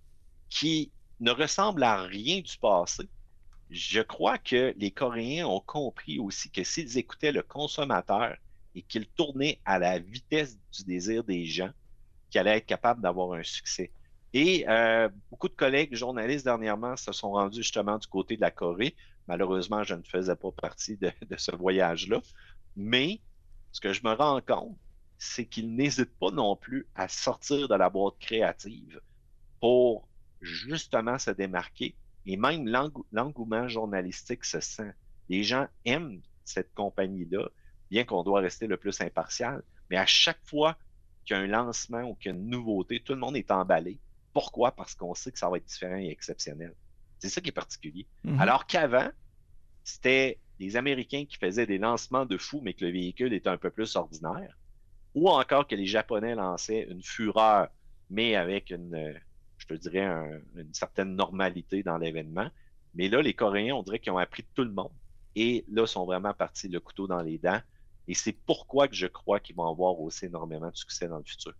qui ne ressemble à rien du passé. Je crois que les Coréens ont compris aussi que s'ils écoutaient le consommateur et qu'ils tournaient à la vitesse du désir des gens, qu'ils allaient être capables d'avoir un succès. Et beaucoup de collègues journalistes dernièrement se sont rendus justement du côté de la Corée. Malheureusement, je ne faisais pas partie de ce voyage-là. Mais ce que je me rends compte, c'est qu'ils n'hésitent pas non plus à sortir de la boîte créative pour justement se démarquer. Et même l'engouement journalistique se sent. Les gens aiment cette compagnie-là, bien qu'on doit rester le plus impartial. Mais à chaque fois qu'il y a un lancement ou qu'il y a une nouveauté, tout le monde est emballé. Pourquoi? Parce qu'on sait que ça va être différent et exceptionnel. C'est ça qui est particulier. Mm-hmm. Alors qu'avant, c'était les Américains qui faisaient des lancements de fou, mais que le véhicule était un peu plus ordinaire. Ou encore que les Japonais lançaient une fureur, mais avec je te dirais, une certaine normalité dans l'événement. Mais là, les Coréens, on dirait qu'ils ont appris de tout le monde. Et là, sont vraiment partis le couteau dans les dents. Et c'est pourquoi que je crois qu'ils vont avoir aussi énormément de succès dans le futur.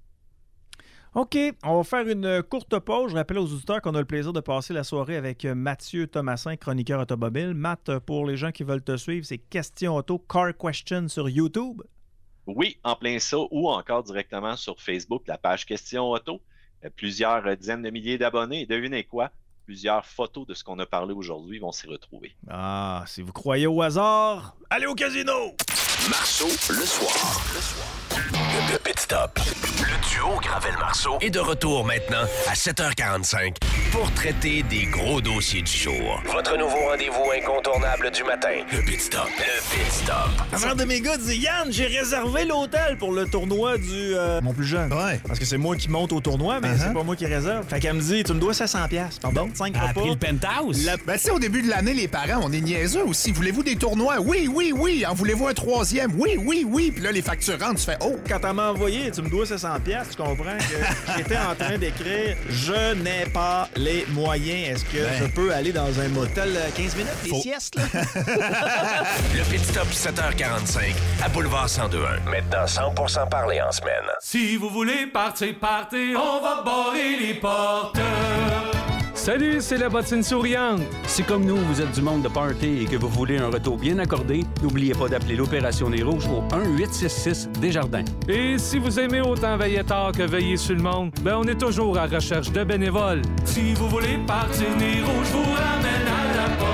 OK, on va faire une courte pause. Je rappelle aux auditeurs qu'on a le plaisir de passer la soirée avec Mathieu Thomasin, chroniqueur automobile. Matt, pour les gens qui veulent te suivre, c'est Question Auto, Car Question sur YouTube. Oui, en plein ça, ou encore directement sur Facebook, la page Question Auto. Plusieurs dizaines de milliers d'abonnés. Et devinez quoi? Plusieurs photos de ce qu'on a parlé aujourd'hui vont s'y retrouver. Ah, si vous croyez au hasard, allez au casino! Marceau, le soir. Le Pit Stop. Le duo Gravel-Marceau est de retour maintenant à 7h45 pour traiter des gros dossiers du jour. Votre nouveau rendez-vous incontournable du matin. Le Pit Stop. Le Pit Stop. Un de mes gars dit « Yann, j'ai réservé l'hôtel pour le tournoi du... mon plus jeune. Ouais. Parce que c'est moi qui monte au tournoi, mais c'est pas moi qui réserve. Fait qu'elle me dit « Tu me dois 700$. Pardon, 5 repas. » Après le penthouse? Ben, tu sais, au début de l'année, les parents, on est niaiseux aussi. Voulez-vous des tournois? Oui, oui, oui. En voulez-vous un 3e? Oui, oui, oui. Puis là, les facturants, tu fais « Oh! » Quand elle m'a envoyé « Tu me dois 700$, tu comprends que j'étais en train d'écrire « Je n'ai pas les moyens. Est-ce que je peux aller dans un motel 15 minutes, des siestes, là? » Le Pit Stop, 7h45, à Boulevard 102.1. Maintenant, 100% parlé en semaine. Si vous voulez partir, on va barrer les portes. Salut, c'est la bottine souriante. Si comme nous, vous êtes du monde de party et que vous voulez un retour bien accordé, n'oubliez pas d'appeler l'Opération des Rouges au 1-866 Desjardins. Et si vous aimez autant veiller tard que veiller sur le monde, ben on est toujours à recherche de bénévoles. Si vous voulez partir des Rouges, je vous ramène à la porte.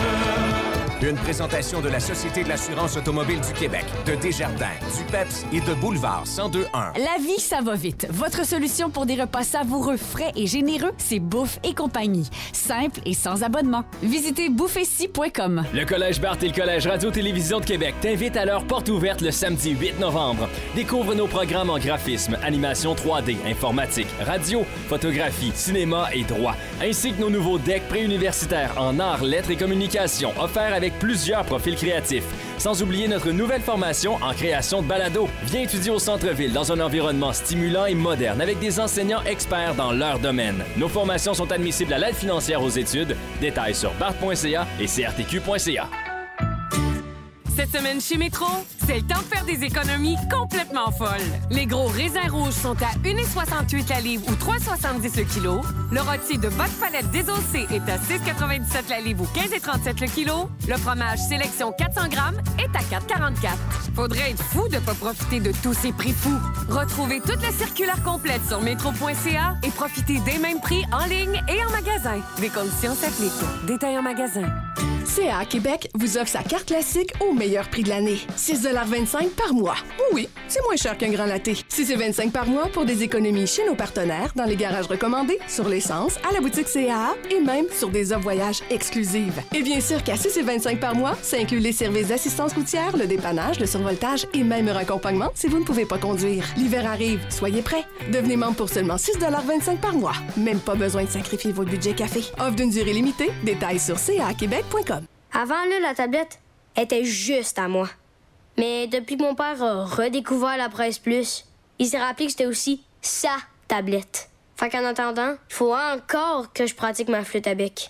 Une présentation de la Société de l'assurance automobile du Québec, de Desjardins, du PEPS et de Boulevard 102.1. La vie, ça va vite. Votre solution pour des repas savoureux, frais et généreux, c'est Bouffe et compagnie. Simple et sans abonnement. Visitez bouffessi.com. Le Collège Barthes et le Collège Radio-Télévision de Québec t'invitent à leur porte ouverte le samedi 8 novembre. Découvre nos programmes en graphisme, animation 3D, informatique, radio, photographie, cinéma et droit, ainsi que nos nouveaux decks préuniversitaires en arts, lettres et communication, offerts avec plusieurs profils créatifs. Sans oublier notre nouvelle formation en création de balado. Viens étudier au centre-ville dans un environnement stimulant et moderne avec des enseignants experts dans leur domaine. Nos formations sont admissibles à l'aide financière aux études. Détails sur barthes.ca et crtq.ca. Cette semaine chez Métro, c'est le temps de faire des économies complètement folles. Les gros raisins rouges sont à 1,68 la livre ou 3,70 le kilo. Le rôti de bottes palettes désossé est à 6,97 la livre ou 15,37 le kilo. Le fromage sélection 400 grammes est à 4,44. Faudrait être fou de pas profiter de tous ces prix fous. Retrouvez toute la circulaire complète sur métro.ca et profitez des mêmes prix en ligne et en magasin. Des conditions s'appliquent. Détail en magasin. CA Québec vous offre sa carte classique au meilleur prix de l'année. 6,25 par mois. Oui, c'est moins cher qu'un grand latte. 6,25 par mois pour des économies chez nos partenaires dans les garages recommandés, sur l'essence, à la boutique CA et même sur des offres voyages exclusives. Et bien sûr qu'à 6,25 par mois, ça inclut les services d'assistance routière, le dépannage, le survoltage et même un accompagnement si vous ne pouvez pas conduire. L'hiver arrive, soyez prêts. Devenez membre pour seulement 6,25 par mois. Même pas besoin de sacrifier votre budget café. Offre d'une durée limitée. Détails sur caquebec.com. Avant, là, la tablette était juste à moi. Mais depuis que mon père a redécouvert la Presse Plus, il s'est rappelé que c'était aussi sa tablette. Fait qu'en attendant, il faut encore que je pratique ma flûte à bec.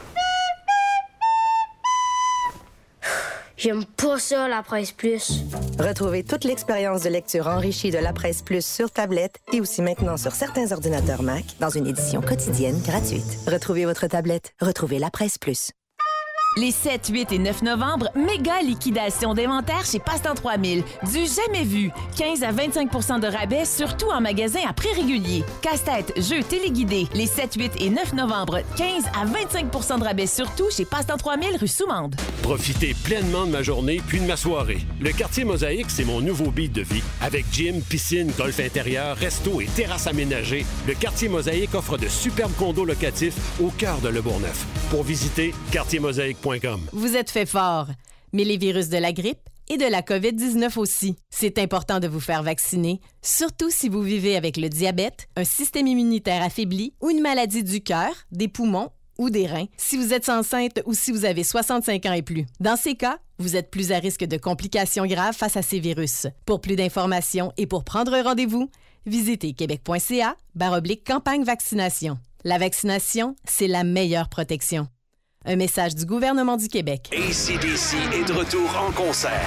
J'aime pas ça, la Presse Plus. Retrouvez toute l'expérience de lecture enrichie de la Presse Plus sur tablette et aussi maintenant sur certains ordinateurs Mac dans une édition quotidienne gratuite. Retrouvez votre tablette. Retrouvez la Presse Plus. Les 7, 8 et 9 novembre, méga liquidation d'inventaire chez Passe-Temps 3000. Du jamais vu. 15 à 25 % de rabais, surtout en magasin à prix régulier. Casse-tête, jeux, téléguidés. Les 7, 8 et 9 novembre, 15 à 25 % de rabais, surtout chez Passe-Temps 3000 rue Soumande. Profitez pleinement de ma journée puis de ma soirée. Le quartier Mosaïque, c'est mon nouveau beat de vie. Avec gym, piscine, golf intérieur, resto et terrasse aménagée, le quartier Mosaïque offre de superbes condos locatifs au cœur de Le Bourgneuf. Pour visiter quartiermosaïque.com. Vous êtes fait fort, mais les virus de la grippe et de la COVID-19 aussi. C'est important de vous faire vacciner, surtout si vous vivez avec le diabète, un système immunitaire affaibli ou une maladie du cœur, des poumons ou des reins, si vous êtes enceinte ou si vous avez 65 ans et plus. Dans ces cas, vous êtes plus à risque de complications graves face à ces virus. Pour plus d'informations et pour prendre un rendez-vous, visitez québec.ca/campagne vaccination. La vaccination, c'est la meilleure protection. Un message du gouvernement du Québec. AC/DC est de retour en concert.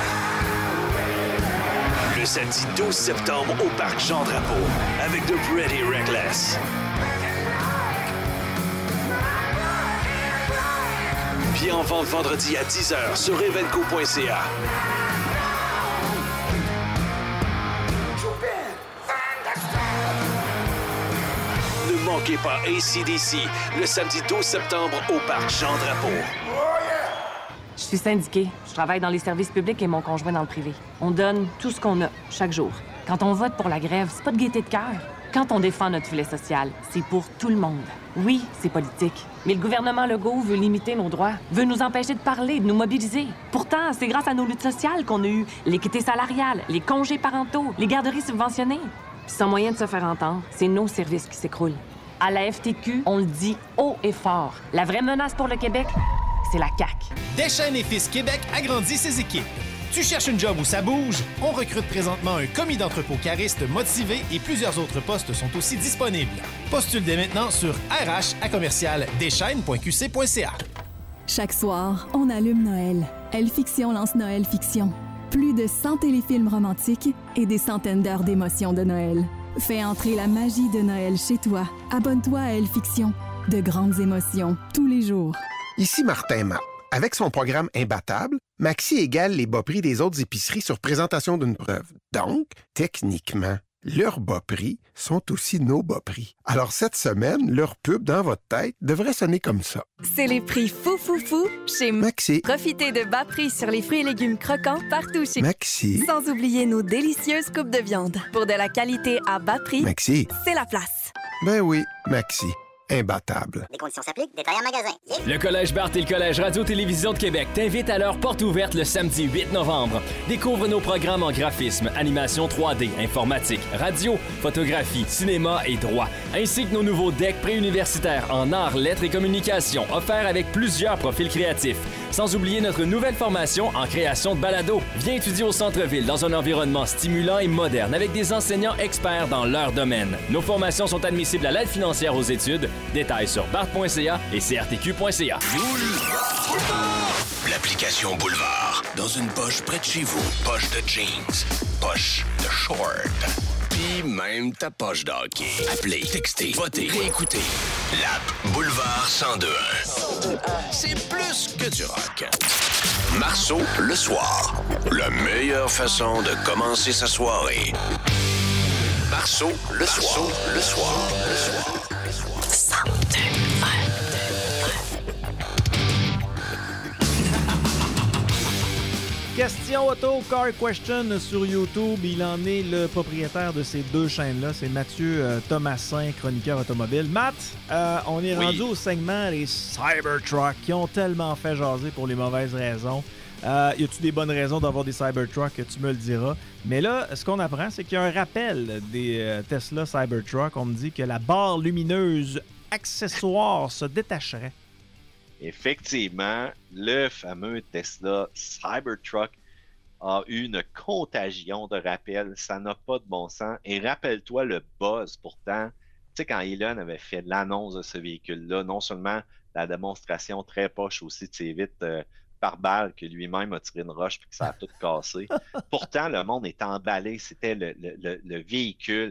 Le samedi 12 septembre au Parc Jean-Drapeau avec The Pretty Reckless. Billets en vente vendredi à 10h sur evenco.ca. Ne manquez pas AC/DC le samedi 12 septembre au Parc Jean-Drapeau. Je suis syndiquée. Je travaille dans les services publics et mon conjoint dans le privé. On donne tout ce qu'on a, chaque jour. Quand on vote pour la grève, c'est pas de gaieté de cœur. Quand on défend notre filet social, c'est pour tout le monde. Oui, c'est politique. Mais le gouvernement Legault veut limiter nos droits, veut nous empêcher de parler, de nous mobiliser. Pourtant, c'est grâce à nos luttes sociales qu'on a eu l'équité salariale, les congés parentaux, les garderies subventionnées. Puis sans moyen de se faire entendre, c'est nos services qui s'écroulent. À la FTQ, on le dit haut et fort. La vraie menace pour le Québec, c'est la CAQ. Deschênes et Fils Québec agrandit ses équipes. Tu cherches une job où ça bouge? On recrute présentement un commis d'entrepôt cariste motivé et plusieurs autres postes sont aussi disponibles. Postule dès maintenant sur rh@deschênes.qc.ca. Chaque soir, on allume Noël. Elle Fiction lance Noël Fiction. Plus de 100 téléfilms romantiques et des centaines d'heures d'émotions de Noël. Fais entrer la magie de Noël chez toi. Abonne-toi à Elle Fiction. De grandes émotions, tous les jours. Ici Martin Matt. Avec son programme Imbattable, Maxi égale les bas prix des autres épiceries sur présentation d'une preuve. Donc, techniquement, leurs bas prix sont aussi nos bas prix. Alors cette semaine, leur pub dans votre tête devrait sonner comme ça. C'est les prix fou chez Maxi. Profitez de bas prix sur les fruits et légumes croquants partout chez Maxi. Sans oublier nos délicieuses coupes de viande. Pour de la qualité à bas prix, Maxi. C'est la place. Ben oui, Maxi. Imbattable. Les conditions s'appliquent, détail en magasin. Yeah. Le Collège Barthes et le Collège Radio-Télévision de Québec t'invitent à leur porte ouverte le samedi 8 novembre. Découvre nos programmes en graphisme, animation 3D, informatique, radio, photographie, cinéma et droit, ainsi que nos nouveaux decks préuniversitaires en arts, lettres et communications, offerts avec plusieurs profils créatifs. Sans oublier notre nouvelle formation en création de balado. Viens étudier au centre-ville dans un environnement stimulant et moderne avec des enseignants experts dans leur domaine. Nos formations sont admissibles à l'aide financière aux études. Détails sur barthes.ca et crtq.ca. La l'application Boulevard. Dans une poche près de chez vous. Poche de jeans. Poche de short. Puis même ta poche d'hockey. Appelez, textez, votez, réécoutez. L'app Boulevard 102.1. C'est plus que du rock. Marceau, le soir. La meilleure façon de commencer sa soirée. Marceau, le soir. Le soir. Le soir. 102.1. Question auto, Car Question sur YouTube. Il en est le propriétaire de ces deux chaînes-là. C'est Mathieu Thomasin, chroniqueur automobile. Matt, on est rendu au segment les Cybertrucks qui ont tellement fait jaser pour les mauvaises raisons. Y a-tu des bonnes raisons d'avoir des Cybertrucks? Tu me le diras. Mais là, ce qu'on apprend, c'est qu'il y a un rappel des Tesla Cybertruck. On me dit que la barre lumineuse accessoire se détacherait. Effectivement, le fameux Tesla Cybertruck a eu une contagion de rappels. Ça n'a pas de bon sens. Et rappelle-toi le buzz, pourtant. Tu sais, quand Elon avait fait l'annonce de ce véhicule-là, non seulement la démonstration très poche aussi de ses vitres par balle, que lui-même a tiré une roche et que ça a tout cassé. Pourtant, le monde est emballé. C'était le véhicule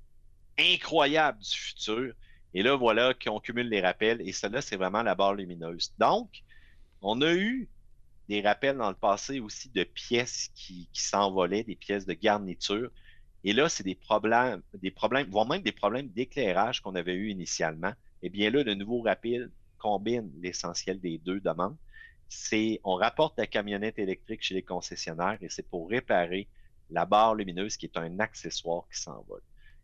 incroyable du futur. Et là, voilà qu'on cumule les rappels. Et celle-là, c'est vraiment la barre lumineuse. Donc, on a eu des rappels dans le passé aussi de pièces qui s'envolaient, des pièces de garniture. Et là, c'est des problèmes, voire même des problèmes d'éclairage qu'on avait eu initialement. Eh bien là, le nouveau rappel combine l'essentiel des deux demandes. On rapporte la camionnette électrique chez les concessionnaires et c'est pour réparer la barre lumineuse qui est un accessoire qui s'envole.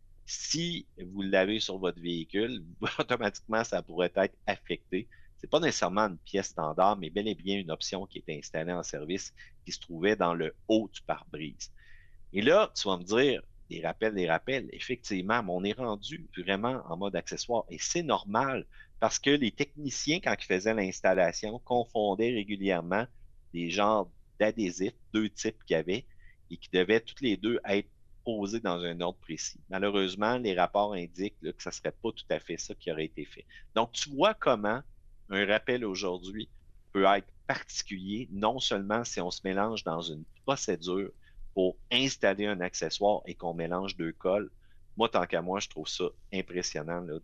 Si vous l'avez sur votre véhicule, automatiquement, ça pourrait être affecté. Ce n'est pas nécessairement une pièce standard, mais bel et bien une option qui est installée en service qui se trouvait dans le haut du pare-brise. Et là, tu vas me dire, des rappels, effectivement, mais on est rendu vraiment en mode accessoire et c'est normal parce que les techniciens, quand ils faisaient l'installation, confondaient régulièrement des genres d'adhésifs, deux types qu'il y avait et qui devaient tous les deux être posé dans un ordre précis. Malheureusement, les rapports indiquent là, que ça ne serait pas tout à fait ça qui aurait été fait. Donc, tu vois comment un rappel aujourd'hui peut être particulier, non seulement si on se mélange dans une procédure pour installer un accessoire et qu'on mélange deux cols. Moi, tant qu'à moi, je trouve ça impressionnant là,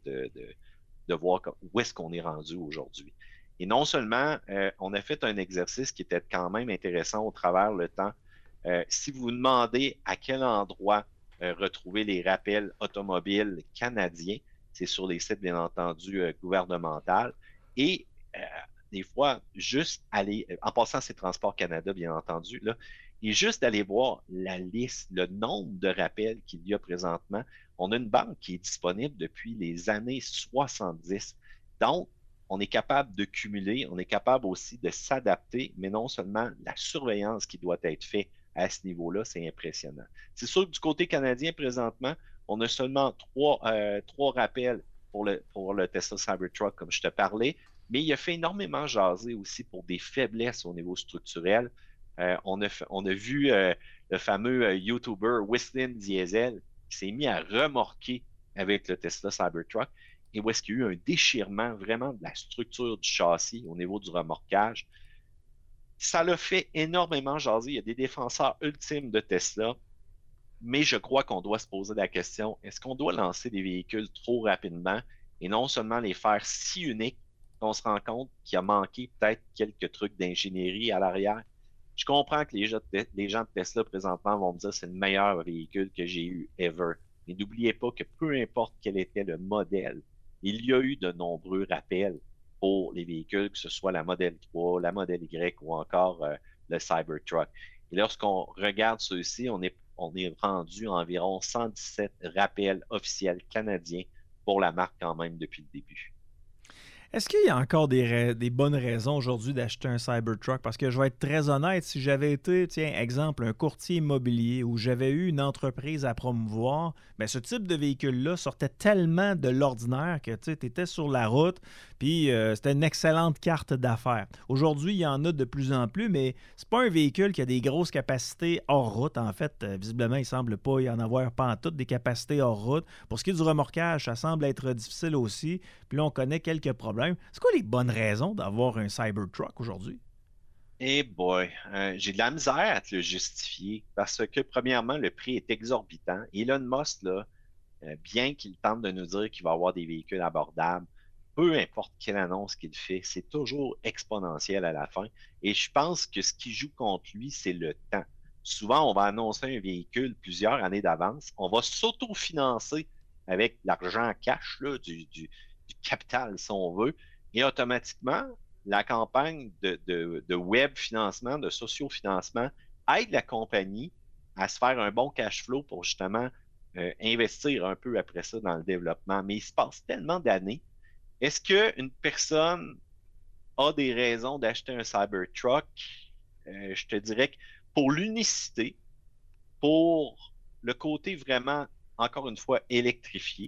de voir où est-ce qu'on est rendu aujourd'hui. Et non seulement, on a fait un exercice qui était quand même intéressant au travers le temps. Si vous vous demandez à quel endroit retrouver les rappels automobiles canadiens, c'est sur les sites, bien entendu, gouvernementaux. Et des fois, juste aller, en passant c'est Transport Canada, bien entendu, là, et juste d'aller voir la liste, le nombre de rappels qu'il y a présentement. On a une banque qui est disponible depuis les années 70. Donc, on est capable de cumuler, on est capable aussi de s'adapter, mais non seulement la surveillance qui doit être faite à ce niveau-là, c'est impressionnant. C'est sûr que du côté canadien, présentement, on a seulement trois rappels pour le Tesla Cybertruck, comme je te parlais, mais il a fait énormément jaser aussi pour des faiblesses au niveau structurel. On a vu le fameux YouTuber Whistling Diesel qui s'est mis à remorquer avec le Tesla Cybertruck et où est-ce qu'il y a eu un déchirement vraiment de la structure du châssis au niveau du remorquage. Ça l'a fait énormément jaser. Il y a des défenseurs ultimes de Tesla, mais je crois qu'on doit se poser la question, est-ce qu'on doit lancer des véhicules trop rapidement et non seulement les faire si uniques qu'on se rend compte qu'il a manqué peut-être quelques trucs d'ingénierie à l'arrière? Je comprends que les gens de Tesla présentement vont me dire que c'est le meilleur véhicule que j'ai eu ever. Mais n'oubliez pas que peu importe quel était le modèle, il y a eu de nombreux rappels pour les véhicules, que ce soit la Model 3, la Model Y ou encore le Cybertruck. Et lorsqu'on regarde ceux-ci, on est rendu à environ 117 rappels officiels canadiens pour la marque quand même depuis le début. Est-ce qu'il y a encore des bonnes raisons aujourd'hui d'acheter un Cybertruck? Parce que je vais être très honnête, si j'avais été, tiens, exemple, un courtier immobilier où j'avais eu une entreprise à promouvoir, bien, ce type de véhicule-là sortait tellement de l'ordinaire que tu étais sur la route, puis c'était une excellente carte d'affaires. Aujourd'hui, il y en a de plus en plus, mais c'est pas un véhicule qui a des grosses capacités hors route. En fait, visiblement, il ne semble pas y en avoir pantoute des capacités hors route. Pour ce qui est du remorquage, ça semble être difficile aussi. Puis là, on connaît quelques problèmes. C'est quoi les bonnes raisons d'avoir un Cybertruck aujourd'hui? Eh boy, j'ai de la misère à te le justifier parce que, premièrement, le prix est exorbitant. Elon Musk, là, bien qu'il tente de nous dire qu'il va avoir des véhicules abordables, peu importe quelle annonce qu'il fait, c'est toujours exponentiel à la fin. Et je pense que ce qui joue contre lui, c'est le temps. Souvent, on va annoncer un véhicule plusieurs années d'avance. On va s'autofinancer avec l'argent cash, là, du capital, si on veut. Et automatiquement, la campagne de web financement, de sociofinancement, aide la compagnie à se faire un bon cash flow pour justement investir un peu après ça dans le développement. Mais il se passe tellement d'années. Est-ce qu'une personne a des raisons d'acheter un Cybertruck? Je te dirais que pour l'unicité, pour le côté vraiment, encore une fois, électrifié.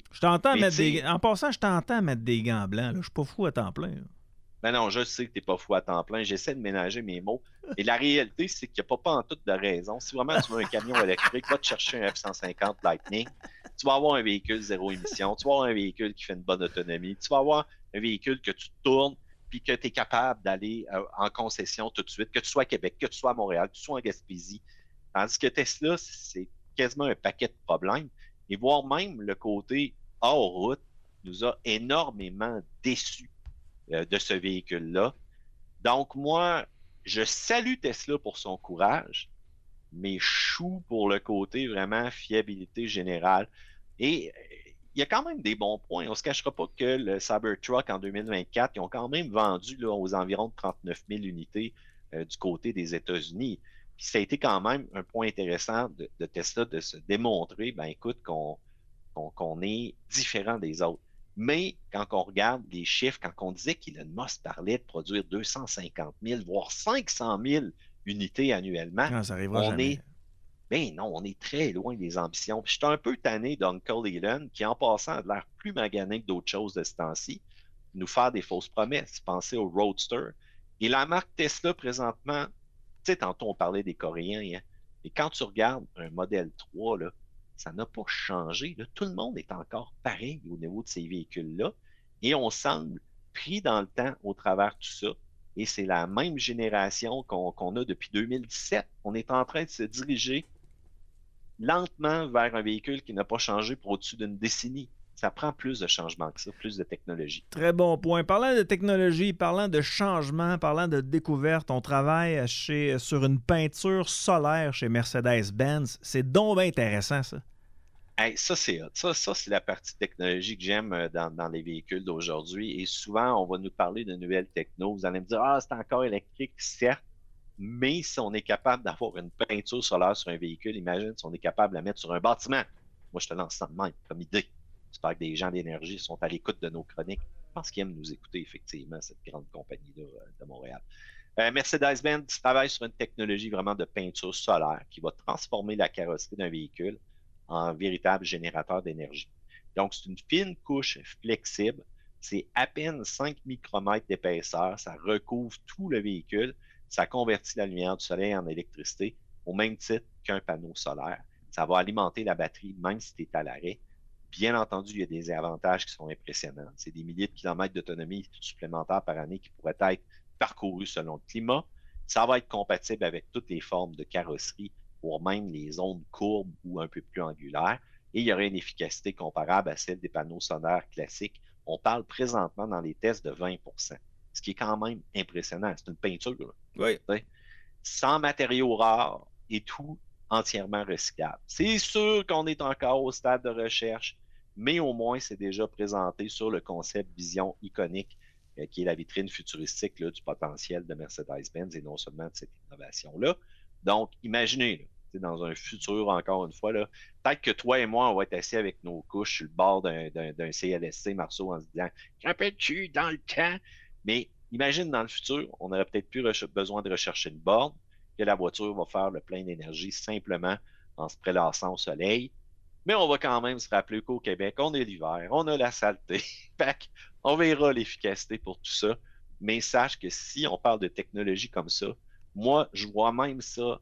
En passant, je t'entends mettre des gants blancs. Là. Je suis pas fou à temps plein. Là. Ben non, je sais que tu n'es pas fou à temps plein. J'essaie de ménager mes mots. Et la réalité, c'est qu'il n'y a pas en tout de raison. Si vraiment tu veux un camion électrique, va te chercher un F-150 Lightning. Tu vas avoir un véhicule zéro émission. Tu vas avoir un véhicule qui fait une bonne autonomie. Tu vas avoir un véhicule que tu tournes puis que tu es capable d'aller en concession tout de suite, que tu sois à Québec, que tu sois à Montréal, que tu sois en Gaspésie. Tandis que Tesla, c'est quasiment un paquet de problèmes. Et voire même le côté hors route nous a énormément déçus de ce véhicule-là. Donc, moi, je salue Tesla pour son courage, mais chou pour le côté vraiment fiabilité générale. Et il y a quand même des bons points. On ne se cachera pas que le Cybertruck en 2024, ils ont quand même vendu là, aux environs de 39 000 unités du côté des États-Unis. Puis ça a été quand même un point intéressant de Tesla de se démontrer, ben écoute, qu'on est différent des autres. Mais quand on regarde les chiffres, quand on disait qu'Elon Musk parlait de produire 250 000, voire 500 000 unités annuellement, on est très loin des ambitions. Puis je suis un peu tanné d'Uncle Elon, qui en passant a l'air plus magané que d'autres choses de ce temps-ci, nous faire des fausses promesses. Pensez au Roadster. Et la marque Tesla, présentement, tu sais, tantôt on parlait des Coréens, hein, et quand tu regardes un modèle 3, là, ça n'a pas changé. Là. Tout le monde est encore pareil au niveau de ces véhicules-là. Et on semble pris dans le temps au travers de tout ça. Et c'est la même génération qu'on a depuis 2017. On est en train de se diriger lentement vers un véhicule qui n'a pas changé pour au-dessus d'une décennie. Ça prend plus de changements que ça, plus de technologie. Très bon point. Parlant de technologie, parlant de changement, parlant de découverte, on travaille sur une peinture solaire chez Mercedes-Benz. C'est donc bien intéressant, ça. Hey, ça, c'est la partie technologie que j'aime dans les véhicules d'aujourd'hui. Et souvent, on va nous parler de nouvelles techno. Vous allez me dire, c'est encore électrique, certes, mais si on est capable d'avoir une peinture solaire sur un véhicule, imagine si on est capable de la mettre sur un bâtiment. Moi, je te lance ça de même comme idée. J'espère que des gens d'énergie sont à l'écoute de nos chroniques. Je pense qu'ils aiment nous écouter, effectivement, cette grande compagnie-là de Montréal. Mercedes-Benz travaille sur une technologie vraiment de peinture solaire qui va transformer la carrosserie d'un véhicule en véritable générateur d'énergie. Donc, c'est une fine couche flexible. C'est à peine 5 micromètres d'épaisseur. Ça recouvre tout le véhicule. Ça convertit la lumière du soleil en électricité au même titre qu'un panneau solaire. Ça va alimenter la batterie même si tu es à l'arrêt. Bien entendu, il y a des avantages qui sont impressionnants. C'est des milliers de kilomètres d'autonomie supplémentaires par année qui pourraient être parcourus selon le climat. Ça va être compatible avec toutes les formes de carrosserie, voire même les zones courbes ou un peu plus angulaires. Et il y aurait une efficacité comparable à celle des panneaux solaires classiques. On parle présentement dans les tests de 20 %, ce qui est quand même impressionnant. C'est une peinture. Oui. Sans matériaux rares et tout entièrement recyclable. C'est sûr qu'on est encore au stade de recherche, mais au moins, c'est déjà présenté sur le concept Vision iconique, qui est la vitrine futuristique là, du potentiel de Mercedes-Benz et non seulement de cette innovation-là. Donc, imaginez, là, dans un futur, encore une fois, là, peut-être que toi et moi, on va être assis avec nos couches sur le bord d'un CLSC, Marceau, en se disant « Rappelles-tu dans le temps? » Mais imagine, dans le futur, on n'aurait peut-être plus besoin de rechercher une borne, que la voiture va faire le plein d'énergie simplement en se prélassant au soleil. Mais on va quand même se rappeler qu'au Québec, on est l'hiver, on a la saleté. On verra l'efficacité pour tout ça. Mais sache que si on parle de technologie comme ça, moi, je vois même ça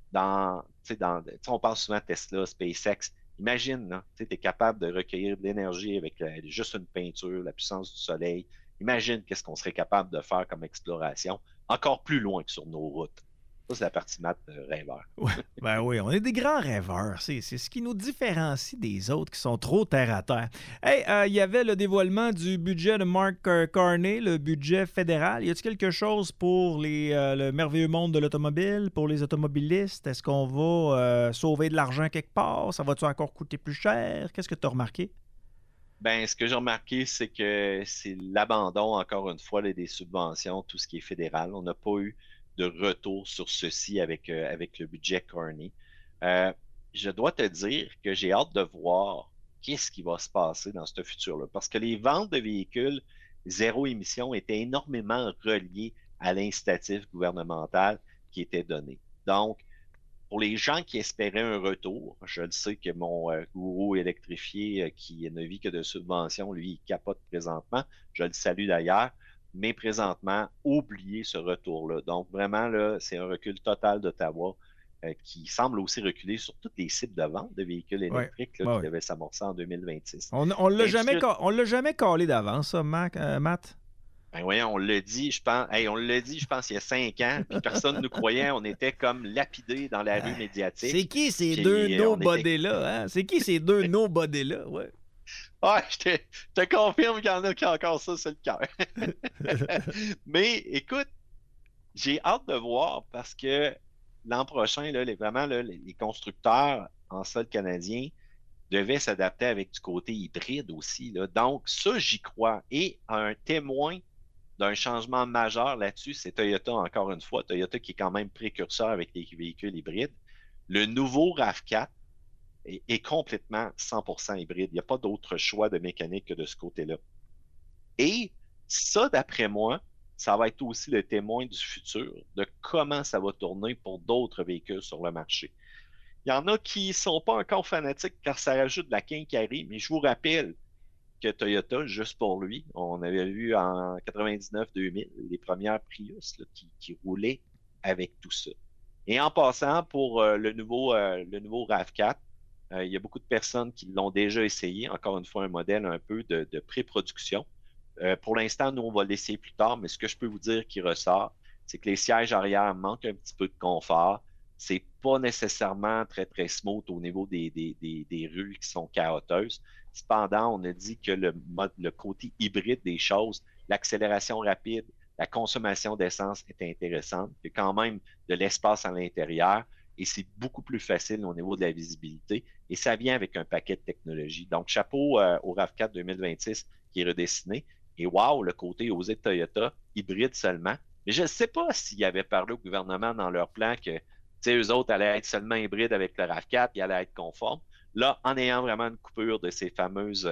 on parle souvent de Tesla, SpaceX. Imagine, tu es capable de recueillir de l'énergie avec juste une peinture, la puissance du soleil. Imagine qu'est-ce qu'on serait capable de faire comme exploration. encore plus loin que sur nos routes. Ça, c'est la partie maths rêveur. Ouais, ben oui, on est des grands rêveurs. C'est ce qui nous différencie des autres qui sont trop terre-à-terre. Hey, il y avait le dévoilement du budget de Mark Carney, le budget fédéral. Y a-t-il quelque chose pour le merveilleux monde de l'automobile, pour les automobilistes? Est-ce qu'on va sauver de l'argent quelque part? Ça va-tu encore coûter plus cher? Qu'est-ce que tu as remarqué? Ben, ce que j'ai remarqué, c'est que c'est l'abandon, encore une fois, des subventions, tout ce qui est fédéral. On n'a pas eu de retour sur ceci avec le budget Carney. Je dois te dire que j'ai hâte de voir qu'est-ce qui va se passer dans ce futur-là. Parce que les ventes de véhicules zéro émission étaient énormément reliées à l'incitatif gouvernemental qui était donné. Donc, pour les gens qui espéraient un retour, je le sais que mon gourou électrifié qui ne vit que de subventions, lui, il capote présentement. Je le salue d'ailleurs. Mais présentement, oubliez ce retour-là. Donc, vraiment, là, c'est un recul total d'Ottawa qui semble aussi reculer sur toutes les sites de vente de véhicules électriques qui devaient s'amorcer en 2026. On l'a jamais calé d'avance, ça, Matt? Ben voyons, on l'a dit, je pense, il y a 5 ans, puis personne ne nous croyait, on était comme lapidés dans la rue médiatique. C'est qui ces deux nobody-là? Hein? C'est qui ces deux nobody-là? Ouais. Ouais, je te confirme qu'il y en a qui ont encore ça sur le cœur. Mais écoute, j'ai hâte de voir parce que l'an prochain, là, les constructeurs en sol canadien devaient s'adapter avec du côté hybride aussi. Là. Donc, ça, j'y crois. Et un témoin d'un changement majeur là-dessus, c'est Toyota, encore une fois. Toyota qui est quand même précurseur avec les véhicules hybrides. Le nouveau RAV4 est complètement 100% hybride. Il n'y a pas d'autre choix de mécanique que de ce côté-là. Et ça, d'après moi, ça va être aussi le témoin du futur, de comment ça va tourner pour d'autres véhicules sur le marché. Il y en a qui ne sont pas encore fanatiques car ça rajoute de la quincaillerie, mais je vous rappelle que Toyota, juste pour lui, on avait vu en 99-2000 les premières Prius là, qui roulaient avec tout ça. Et en passant, pour le nouveau RAV4, il y a beaucoup de personnes qui l'ont déjà essayé. Encore une fois, un modèle un peu de pré-production. Pour l'instant, nous, on va l'essayer plus tard, mais ce que je peux vous dire qui ressort, c'est que les sièges arrière manquent un petit peu de confort. C'est pas nécessairement très, très smooth au niveau des rues qui sont chaotiques. Cependant, on a dit que le côté hybride des choses, l'accélération rapide, la consommation d'essence est intéressante. Il y a quand même de l'espace à l'intérieur. Et c'est beaucoup plus facile au niveau de la visibilité. Et ça vient avec un paquet de technologies. Donc, chapeau au RAV4 2026 qui est redessiné. Et wow, le côté osé de Toyota, hybride seulement. Mais je ne sais pas s'ils avaient parlé au gouvernement dans leur plan que eux autres allaient être seulement hybrides avec le RAV4 et allaient être conformes. Là, en ayant vraiment une coupure de ces fameuses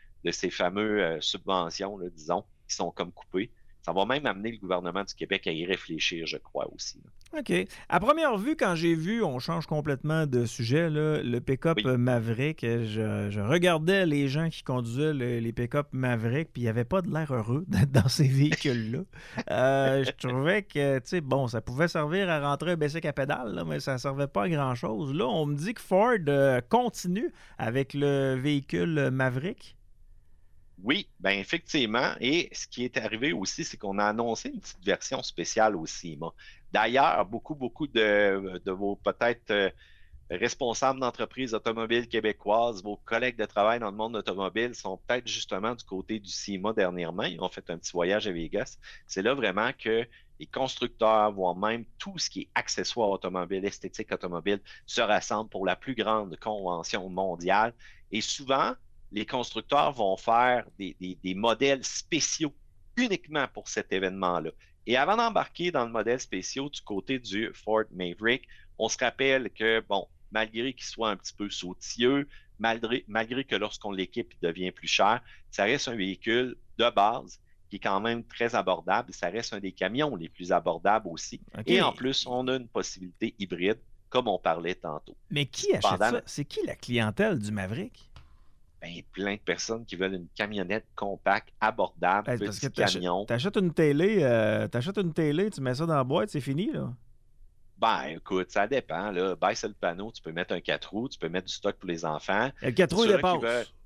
subventions, là, disons, qui sont comme coupées, ça va même amener le gouvernement du Québec à y réfléchir, je crois aussi. Là. OK. À première vue, quand j'ai vu, on change complètement de sujet, là, le pick-up Maverick, je regardais les gens qui conduisaient les pick-up Maverick, puis il n'y avait pas de l'air heureux dans ces véhicules-là. Je trouvais que, tu sais, bon, ça pouvait servir à rentrer un bicycle à pédale, là, mais ça ne servait pas à grand-chose. Là, on me dit que Ford continue avec le véhicule Maverick. Oui, bien effectivement. Et ce qui est arrivé aussi, c'est qu'on a annoncé une petite version spéciale au CIMA. D'ailleurs, beaucoup de vos peut-être responsables d'entreprises automobiles québécoises, vos collègues de travail dans le monde automobile sont peut-être justement du côté du CIMA dernièrement. Ils ont fait un petit voyage à Vegas. C'est là vraiment que les constructeurs, voire même tout ce qui est accessoires automobiles, esthétique automobile, se rassemblent pour la plus grande convention mondiale. Et souvent, les constructeurs vont faire des modèles spéciaux uniquement pour cet événement-là. Et avant d'embarquer dans le modèle spécial du côté du Ford Maverick, on se rappelle que, bon, malgré qu'il soit un petit peu sautilleux, malgré que lorsqu'on l'équipe, il devient plus cher, ça reste un véhicule de base qui est quand même très abordable. Ça reste un des camions les plus abordables aussi. Okay. Et en plus, on a une possibilité hybride, comme on parlait tantôt. Mais qui achète ça? C'est qui la clientèle du Maverick? Ben, plein de personnes qui veulent une camionnette compacte, abordable, petit camion. T'achètes une télé, tu mets ça dans la boîte, c'est fini, là? Ben, écoute, ça dépend, là. Baisse le panneau, tu peux mettre un 4 roues, tu peux mettre du stock pour les enfants. Et le 4 roues, il dépasse.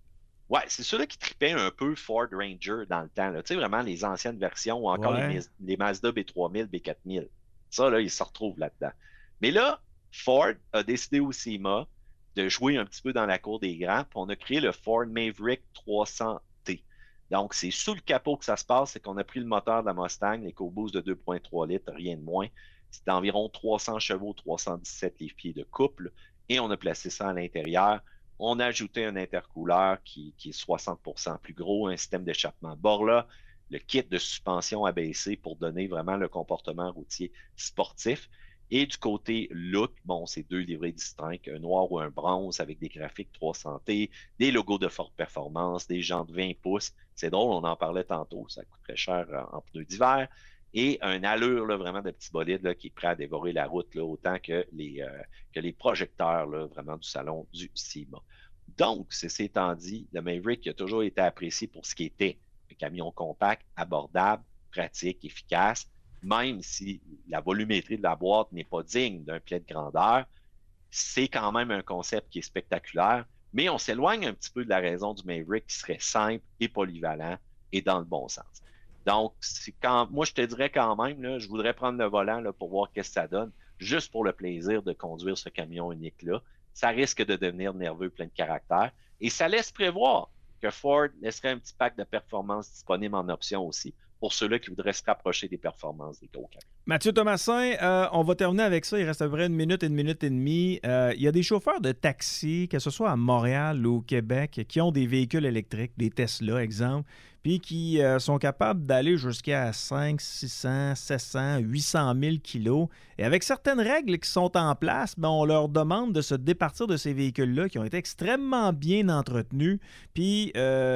Ouais, c'est ceux-là qui tripaient un peu Ford Ranger dans le temps. Tu sais, vraiment les anciennes versions ou encore les Mazda B3000, B4000. Ça, là, ils se retrouvent là-dedans. Mais là, Ford a décidé au SEMA de jouer un petit peu dans la cour des grands, puis on a créé le Ford Maverick 300T. Donc, c'est sous le capot que ça se passe, c'est qu'on a pris le moteur de la Mustang, l'EcoBoost de 2,3 litres, rien de moins. C'est environ 300 chevaux, 317 livres-pieds de couple, et on a placé ça à l'intérieur. On a ajouté un intercooleur qui est 60% plus gros, un système d'échappement Borla, le kit de suspension abaissé pour donner vraiment le comportement routier sportif. Et du côté look, bon, c'est 2 livrets distincts, un noir ou un bronze avec des graphiques 300T, des logos de Ford Performance, des jantes 20 pouces. C'est drôle, on en parlait tantôt, ça coûte très cher en pneus d'hiver. Et une allure là, vraiment de petit bolide là, qui est prêt à dévorer la route là, autant que les projecteurs là, vraiment du salon du SEMA. Donc, ceci étant dit, le Maverick a toujours été apprécié pour ce qui était un camion compact, abordable, pratique, efficace, même si la volumétrie de la boîte n'est pas digne d'un pied de grandeur. C'est quand même un concept qui est spectaculaire, mais on s'éloigne un petit peu de la raison du Maverick qui serait simple et polyvalent et dans le bon sens. Donc, moi, je te dirais quand même, là, je voudrais prendre le volant là, pour voir qu'est-ce que ça donne, juste pour le plaisir de conduire ce camion unique-là. Ça risque de devenir nerveux, plein de caractère. Et ça laisse prévoir que Ford laisserait un petit pack de performance disponible en option aussi, pour ceux-là qui voudraient se rapprocher des performances des gros camions. Mathieu Thomasin, on va terminer avec ça. Il reste à peu près une minute et demie. Il y a des chauffeurs de taxi, que ce soit à Montréal ou au Québec, qui ont des véhicules électriques, des Tesla, exemple, puis qui sont capables d'aller jusqu'à 500, 600, 700, 800 000 kilos. Et avec certaines règles qui sont en place, on leur demande de se départir de ces véhicules-là qui ont été extrêmement bien entretenus. Puis,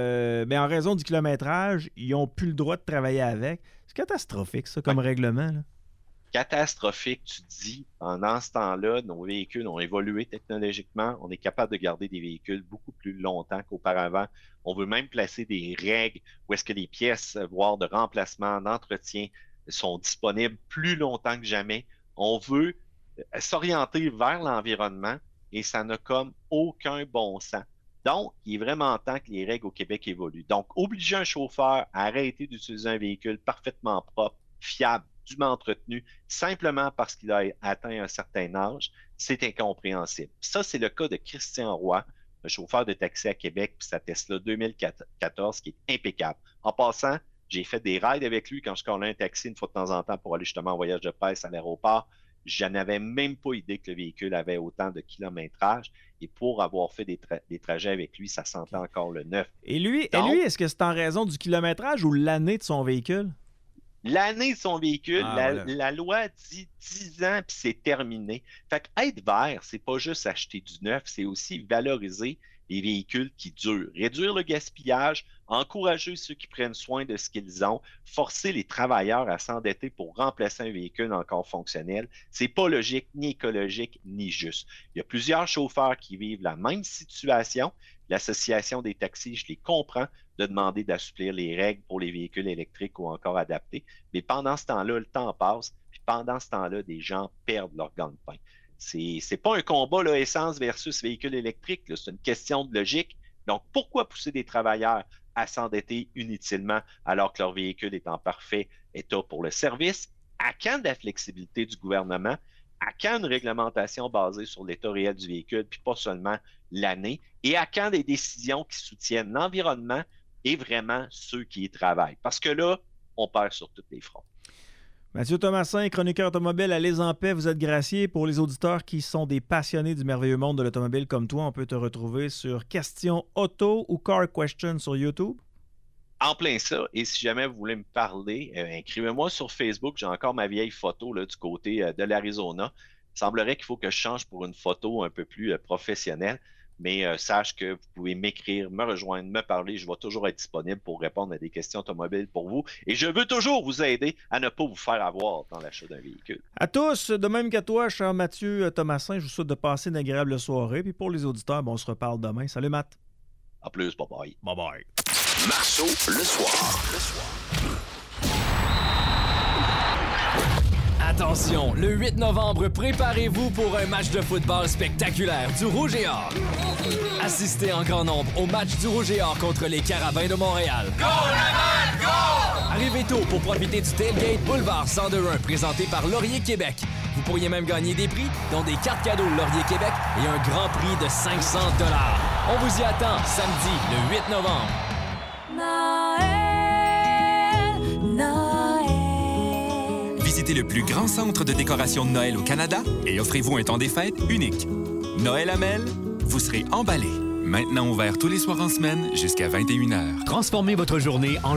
en raison du kilométrage, ils n'ont plus le droit de travailler avec. C'est catastrophique, ça, comme règlement, là. Catastrophique, tu dis. Pendant ce temps-là, nos véhicules ont évolué technologiquement. On est capable de garder des véhicules beaucoup plus longtemps qu'auparavant. On veut même placer des règles où est-ce que les pièces, voire de remplacement, d'entretien, sont disponibles plus longtemps que jamais. On veut s'orienter vers l'environnement et ça n'a comme aucun bon sens. Donc, il est vraiment temps que les règles au Québec évoluent. Donc, obliger un chauffeur à arrêter d'utiliser un véhicule parfaitement propre, fiable, dûment entretenu, simplement parce qu'il a atteint un certain âge, c'est incompréhensible. Ça, c'est le cas de Christian Roy, un chauffeur de taxi à Québec, puis sa Tesla 2014, qui est impeccable. En passant, j'ai fait des rides avec lui quand je collais un taxi une fois de temps en temps pour aller justement en voyage de presse à l'aéroport. Je n'avais même pas idée que le véhicule avait autant de kilométrage. Et pour avoir fait des trajets avec lui, ça sentait encore le neuf. Et lui, est-ce que c'est en raison du kilométrage ou l'année de son véhicule? L'année de son véhicule, la loi dit 10 ans, puis c'est terminé. Fait que être vert, c'est pas juste acheter du neuf, c'est aussi valoriser les véhicules qui durent. Réduire le gaspillage, encourager ceux qui prennent soin de ce qu'ils ont, forcer les travailleurs à s'endetter pour remplacer un véhicule encore fonctionnel, c'est pas logique, ni écologique, ni juste. Il y a plusieurs chauffeurs qui vivent la même situation. L'Association des taxis, je les comprends, de demander d'assouplir les règles pour les véhicules électriques ou encore adaptés. Mais pendant ce temps-là, le temps passe, puis pendant ce temps-là, des gens perdent leur gagne-pain. C'est pas un combat, là, essence versus véhicule électrique, là, c'est une question de logique. Donc, pourquoi pousser des travailleurs à s'endetter inutilement alors que leur véhicule est en parfait état pour le service? À quand de la flexibilité du gouvernement? À quand une réglementation basée sur l'état réel du véhicule, puis pas seulement l'année? Et à quand des décisions qui soutiennent l'environnement et vraiment ceux qui y travaillent? Parce que là, on perd sur tous les fronts. Mathieu Thomasin, chroniqueur automobile à Les en Paix, vous êtes gracié. Pour les auditeurs qui sont des passionnés du merveilleux monde de l'automobile comme toi, on peut te retrouver sur Question Auto ou Car Question sur YouTube? En plein ça. Et si jamais vous voulez me parler, écrivez-moi sur Facebook. J'ai encore ma vieille photo là, du côté de l'Arizona. Il semblerait qu'il faut que je change pour une photo un peu plus professionnelle. Mais sache que vous pouvez m'écrire, me rejoindre, me parler. Je vais toujours être disponible pour répondre à des questions automobiles pour vous. Et je veux toujours vous aider à ne pas vous faire avoir dans l'achat d'un véhicule. À tous, de même qu'à toi, cher Mathieu Thomasin, je vous souhaite de passer une agréable soirée. Puis pour les auditeurs, on se reparle demain. Salut, Matt. À plus, bye-bye. Bye-bye. Marceau, le soir. Attention, le 8 novembre, préparez-vous pour un match de football spectaculaire du Rouge et Or. Assistez en grand nombre au match du Rouge et Or contre les Carabins de Montréal. Go Laval, go! Arrivez tôt pour profiter du Tailgate Boulevard 1021 présenté par Laurier Québec. Vous pourriez même gagner des prix, dont des cartes cadeaux Laurier Québec et un grand prix de 500 $. On vous y attend samedi, le 8 novembre. Visitez le plus grand centre de décoration de Noël au Canada et offrez-vous un temps des fêtes unique. Noël Amel, vous serez emballé. Maintenant ouvert tous les soirs en semaine jusqu'à 21h. Transformez votre journée en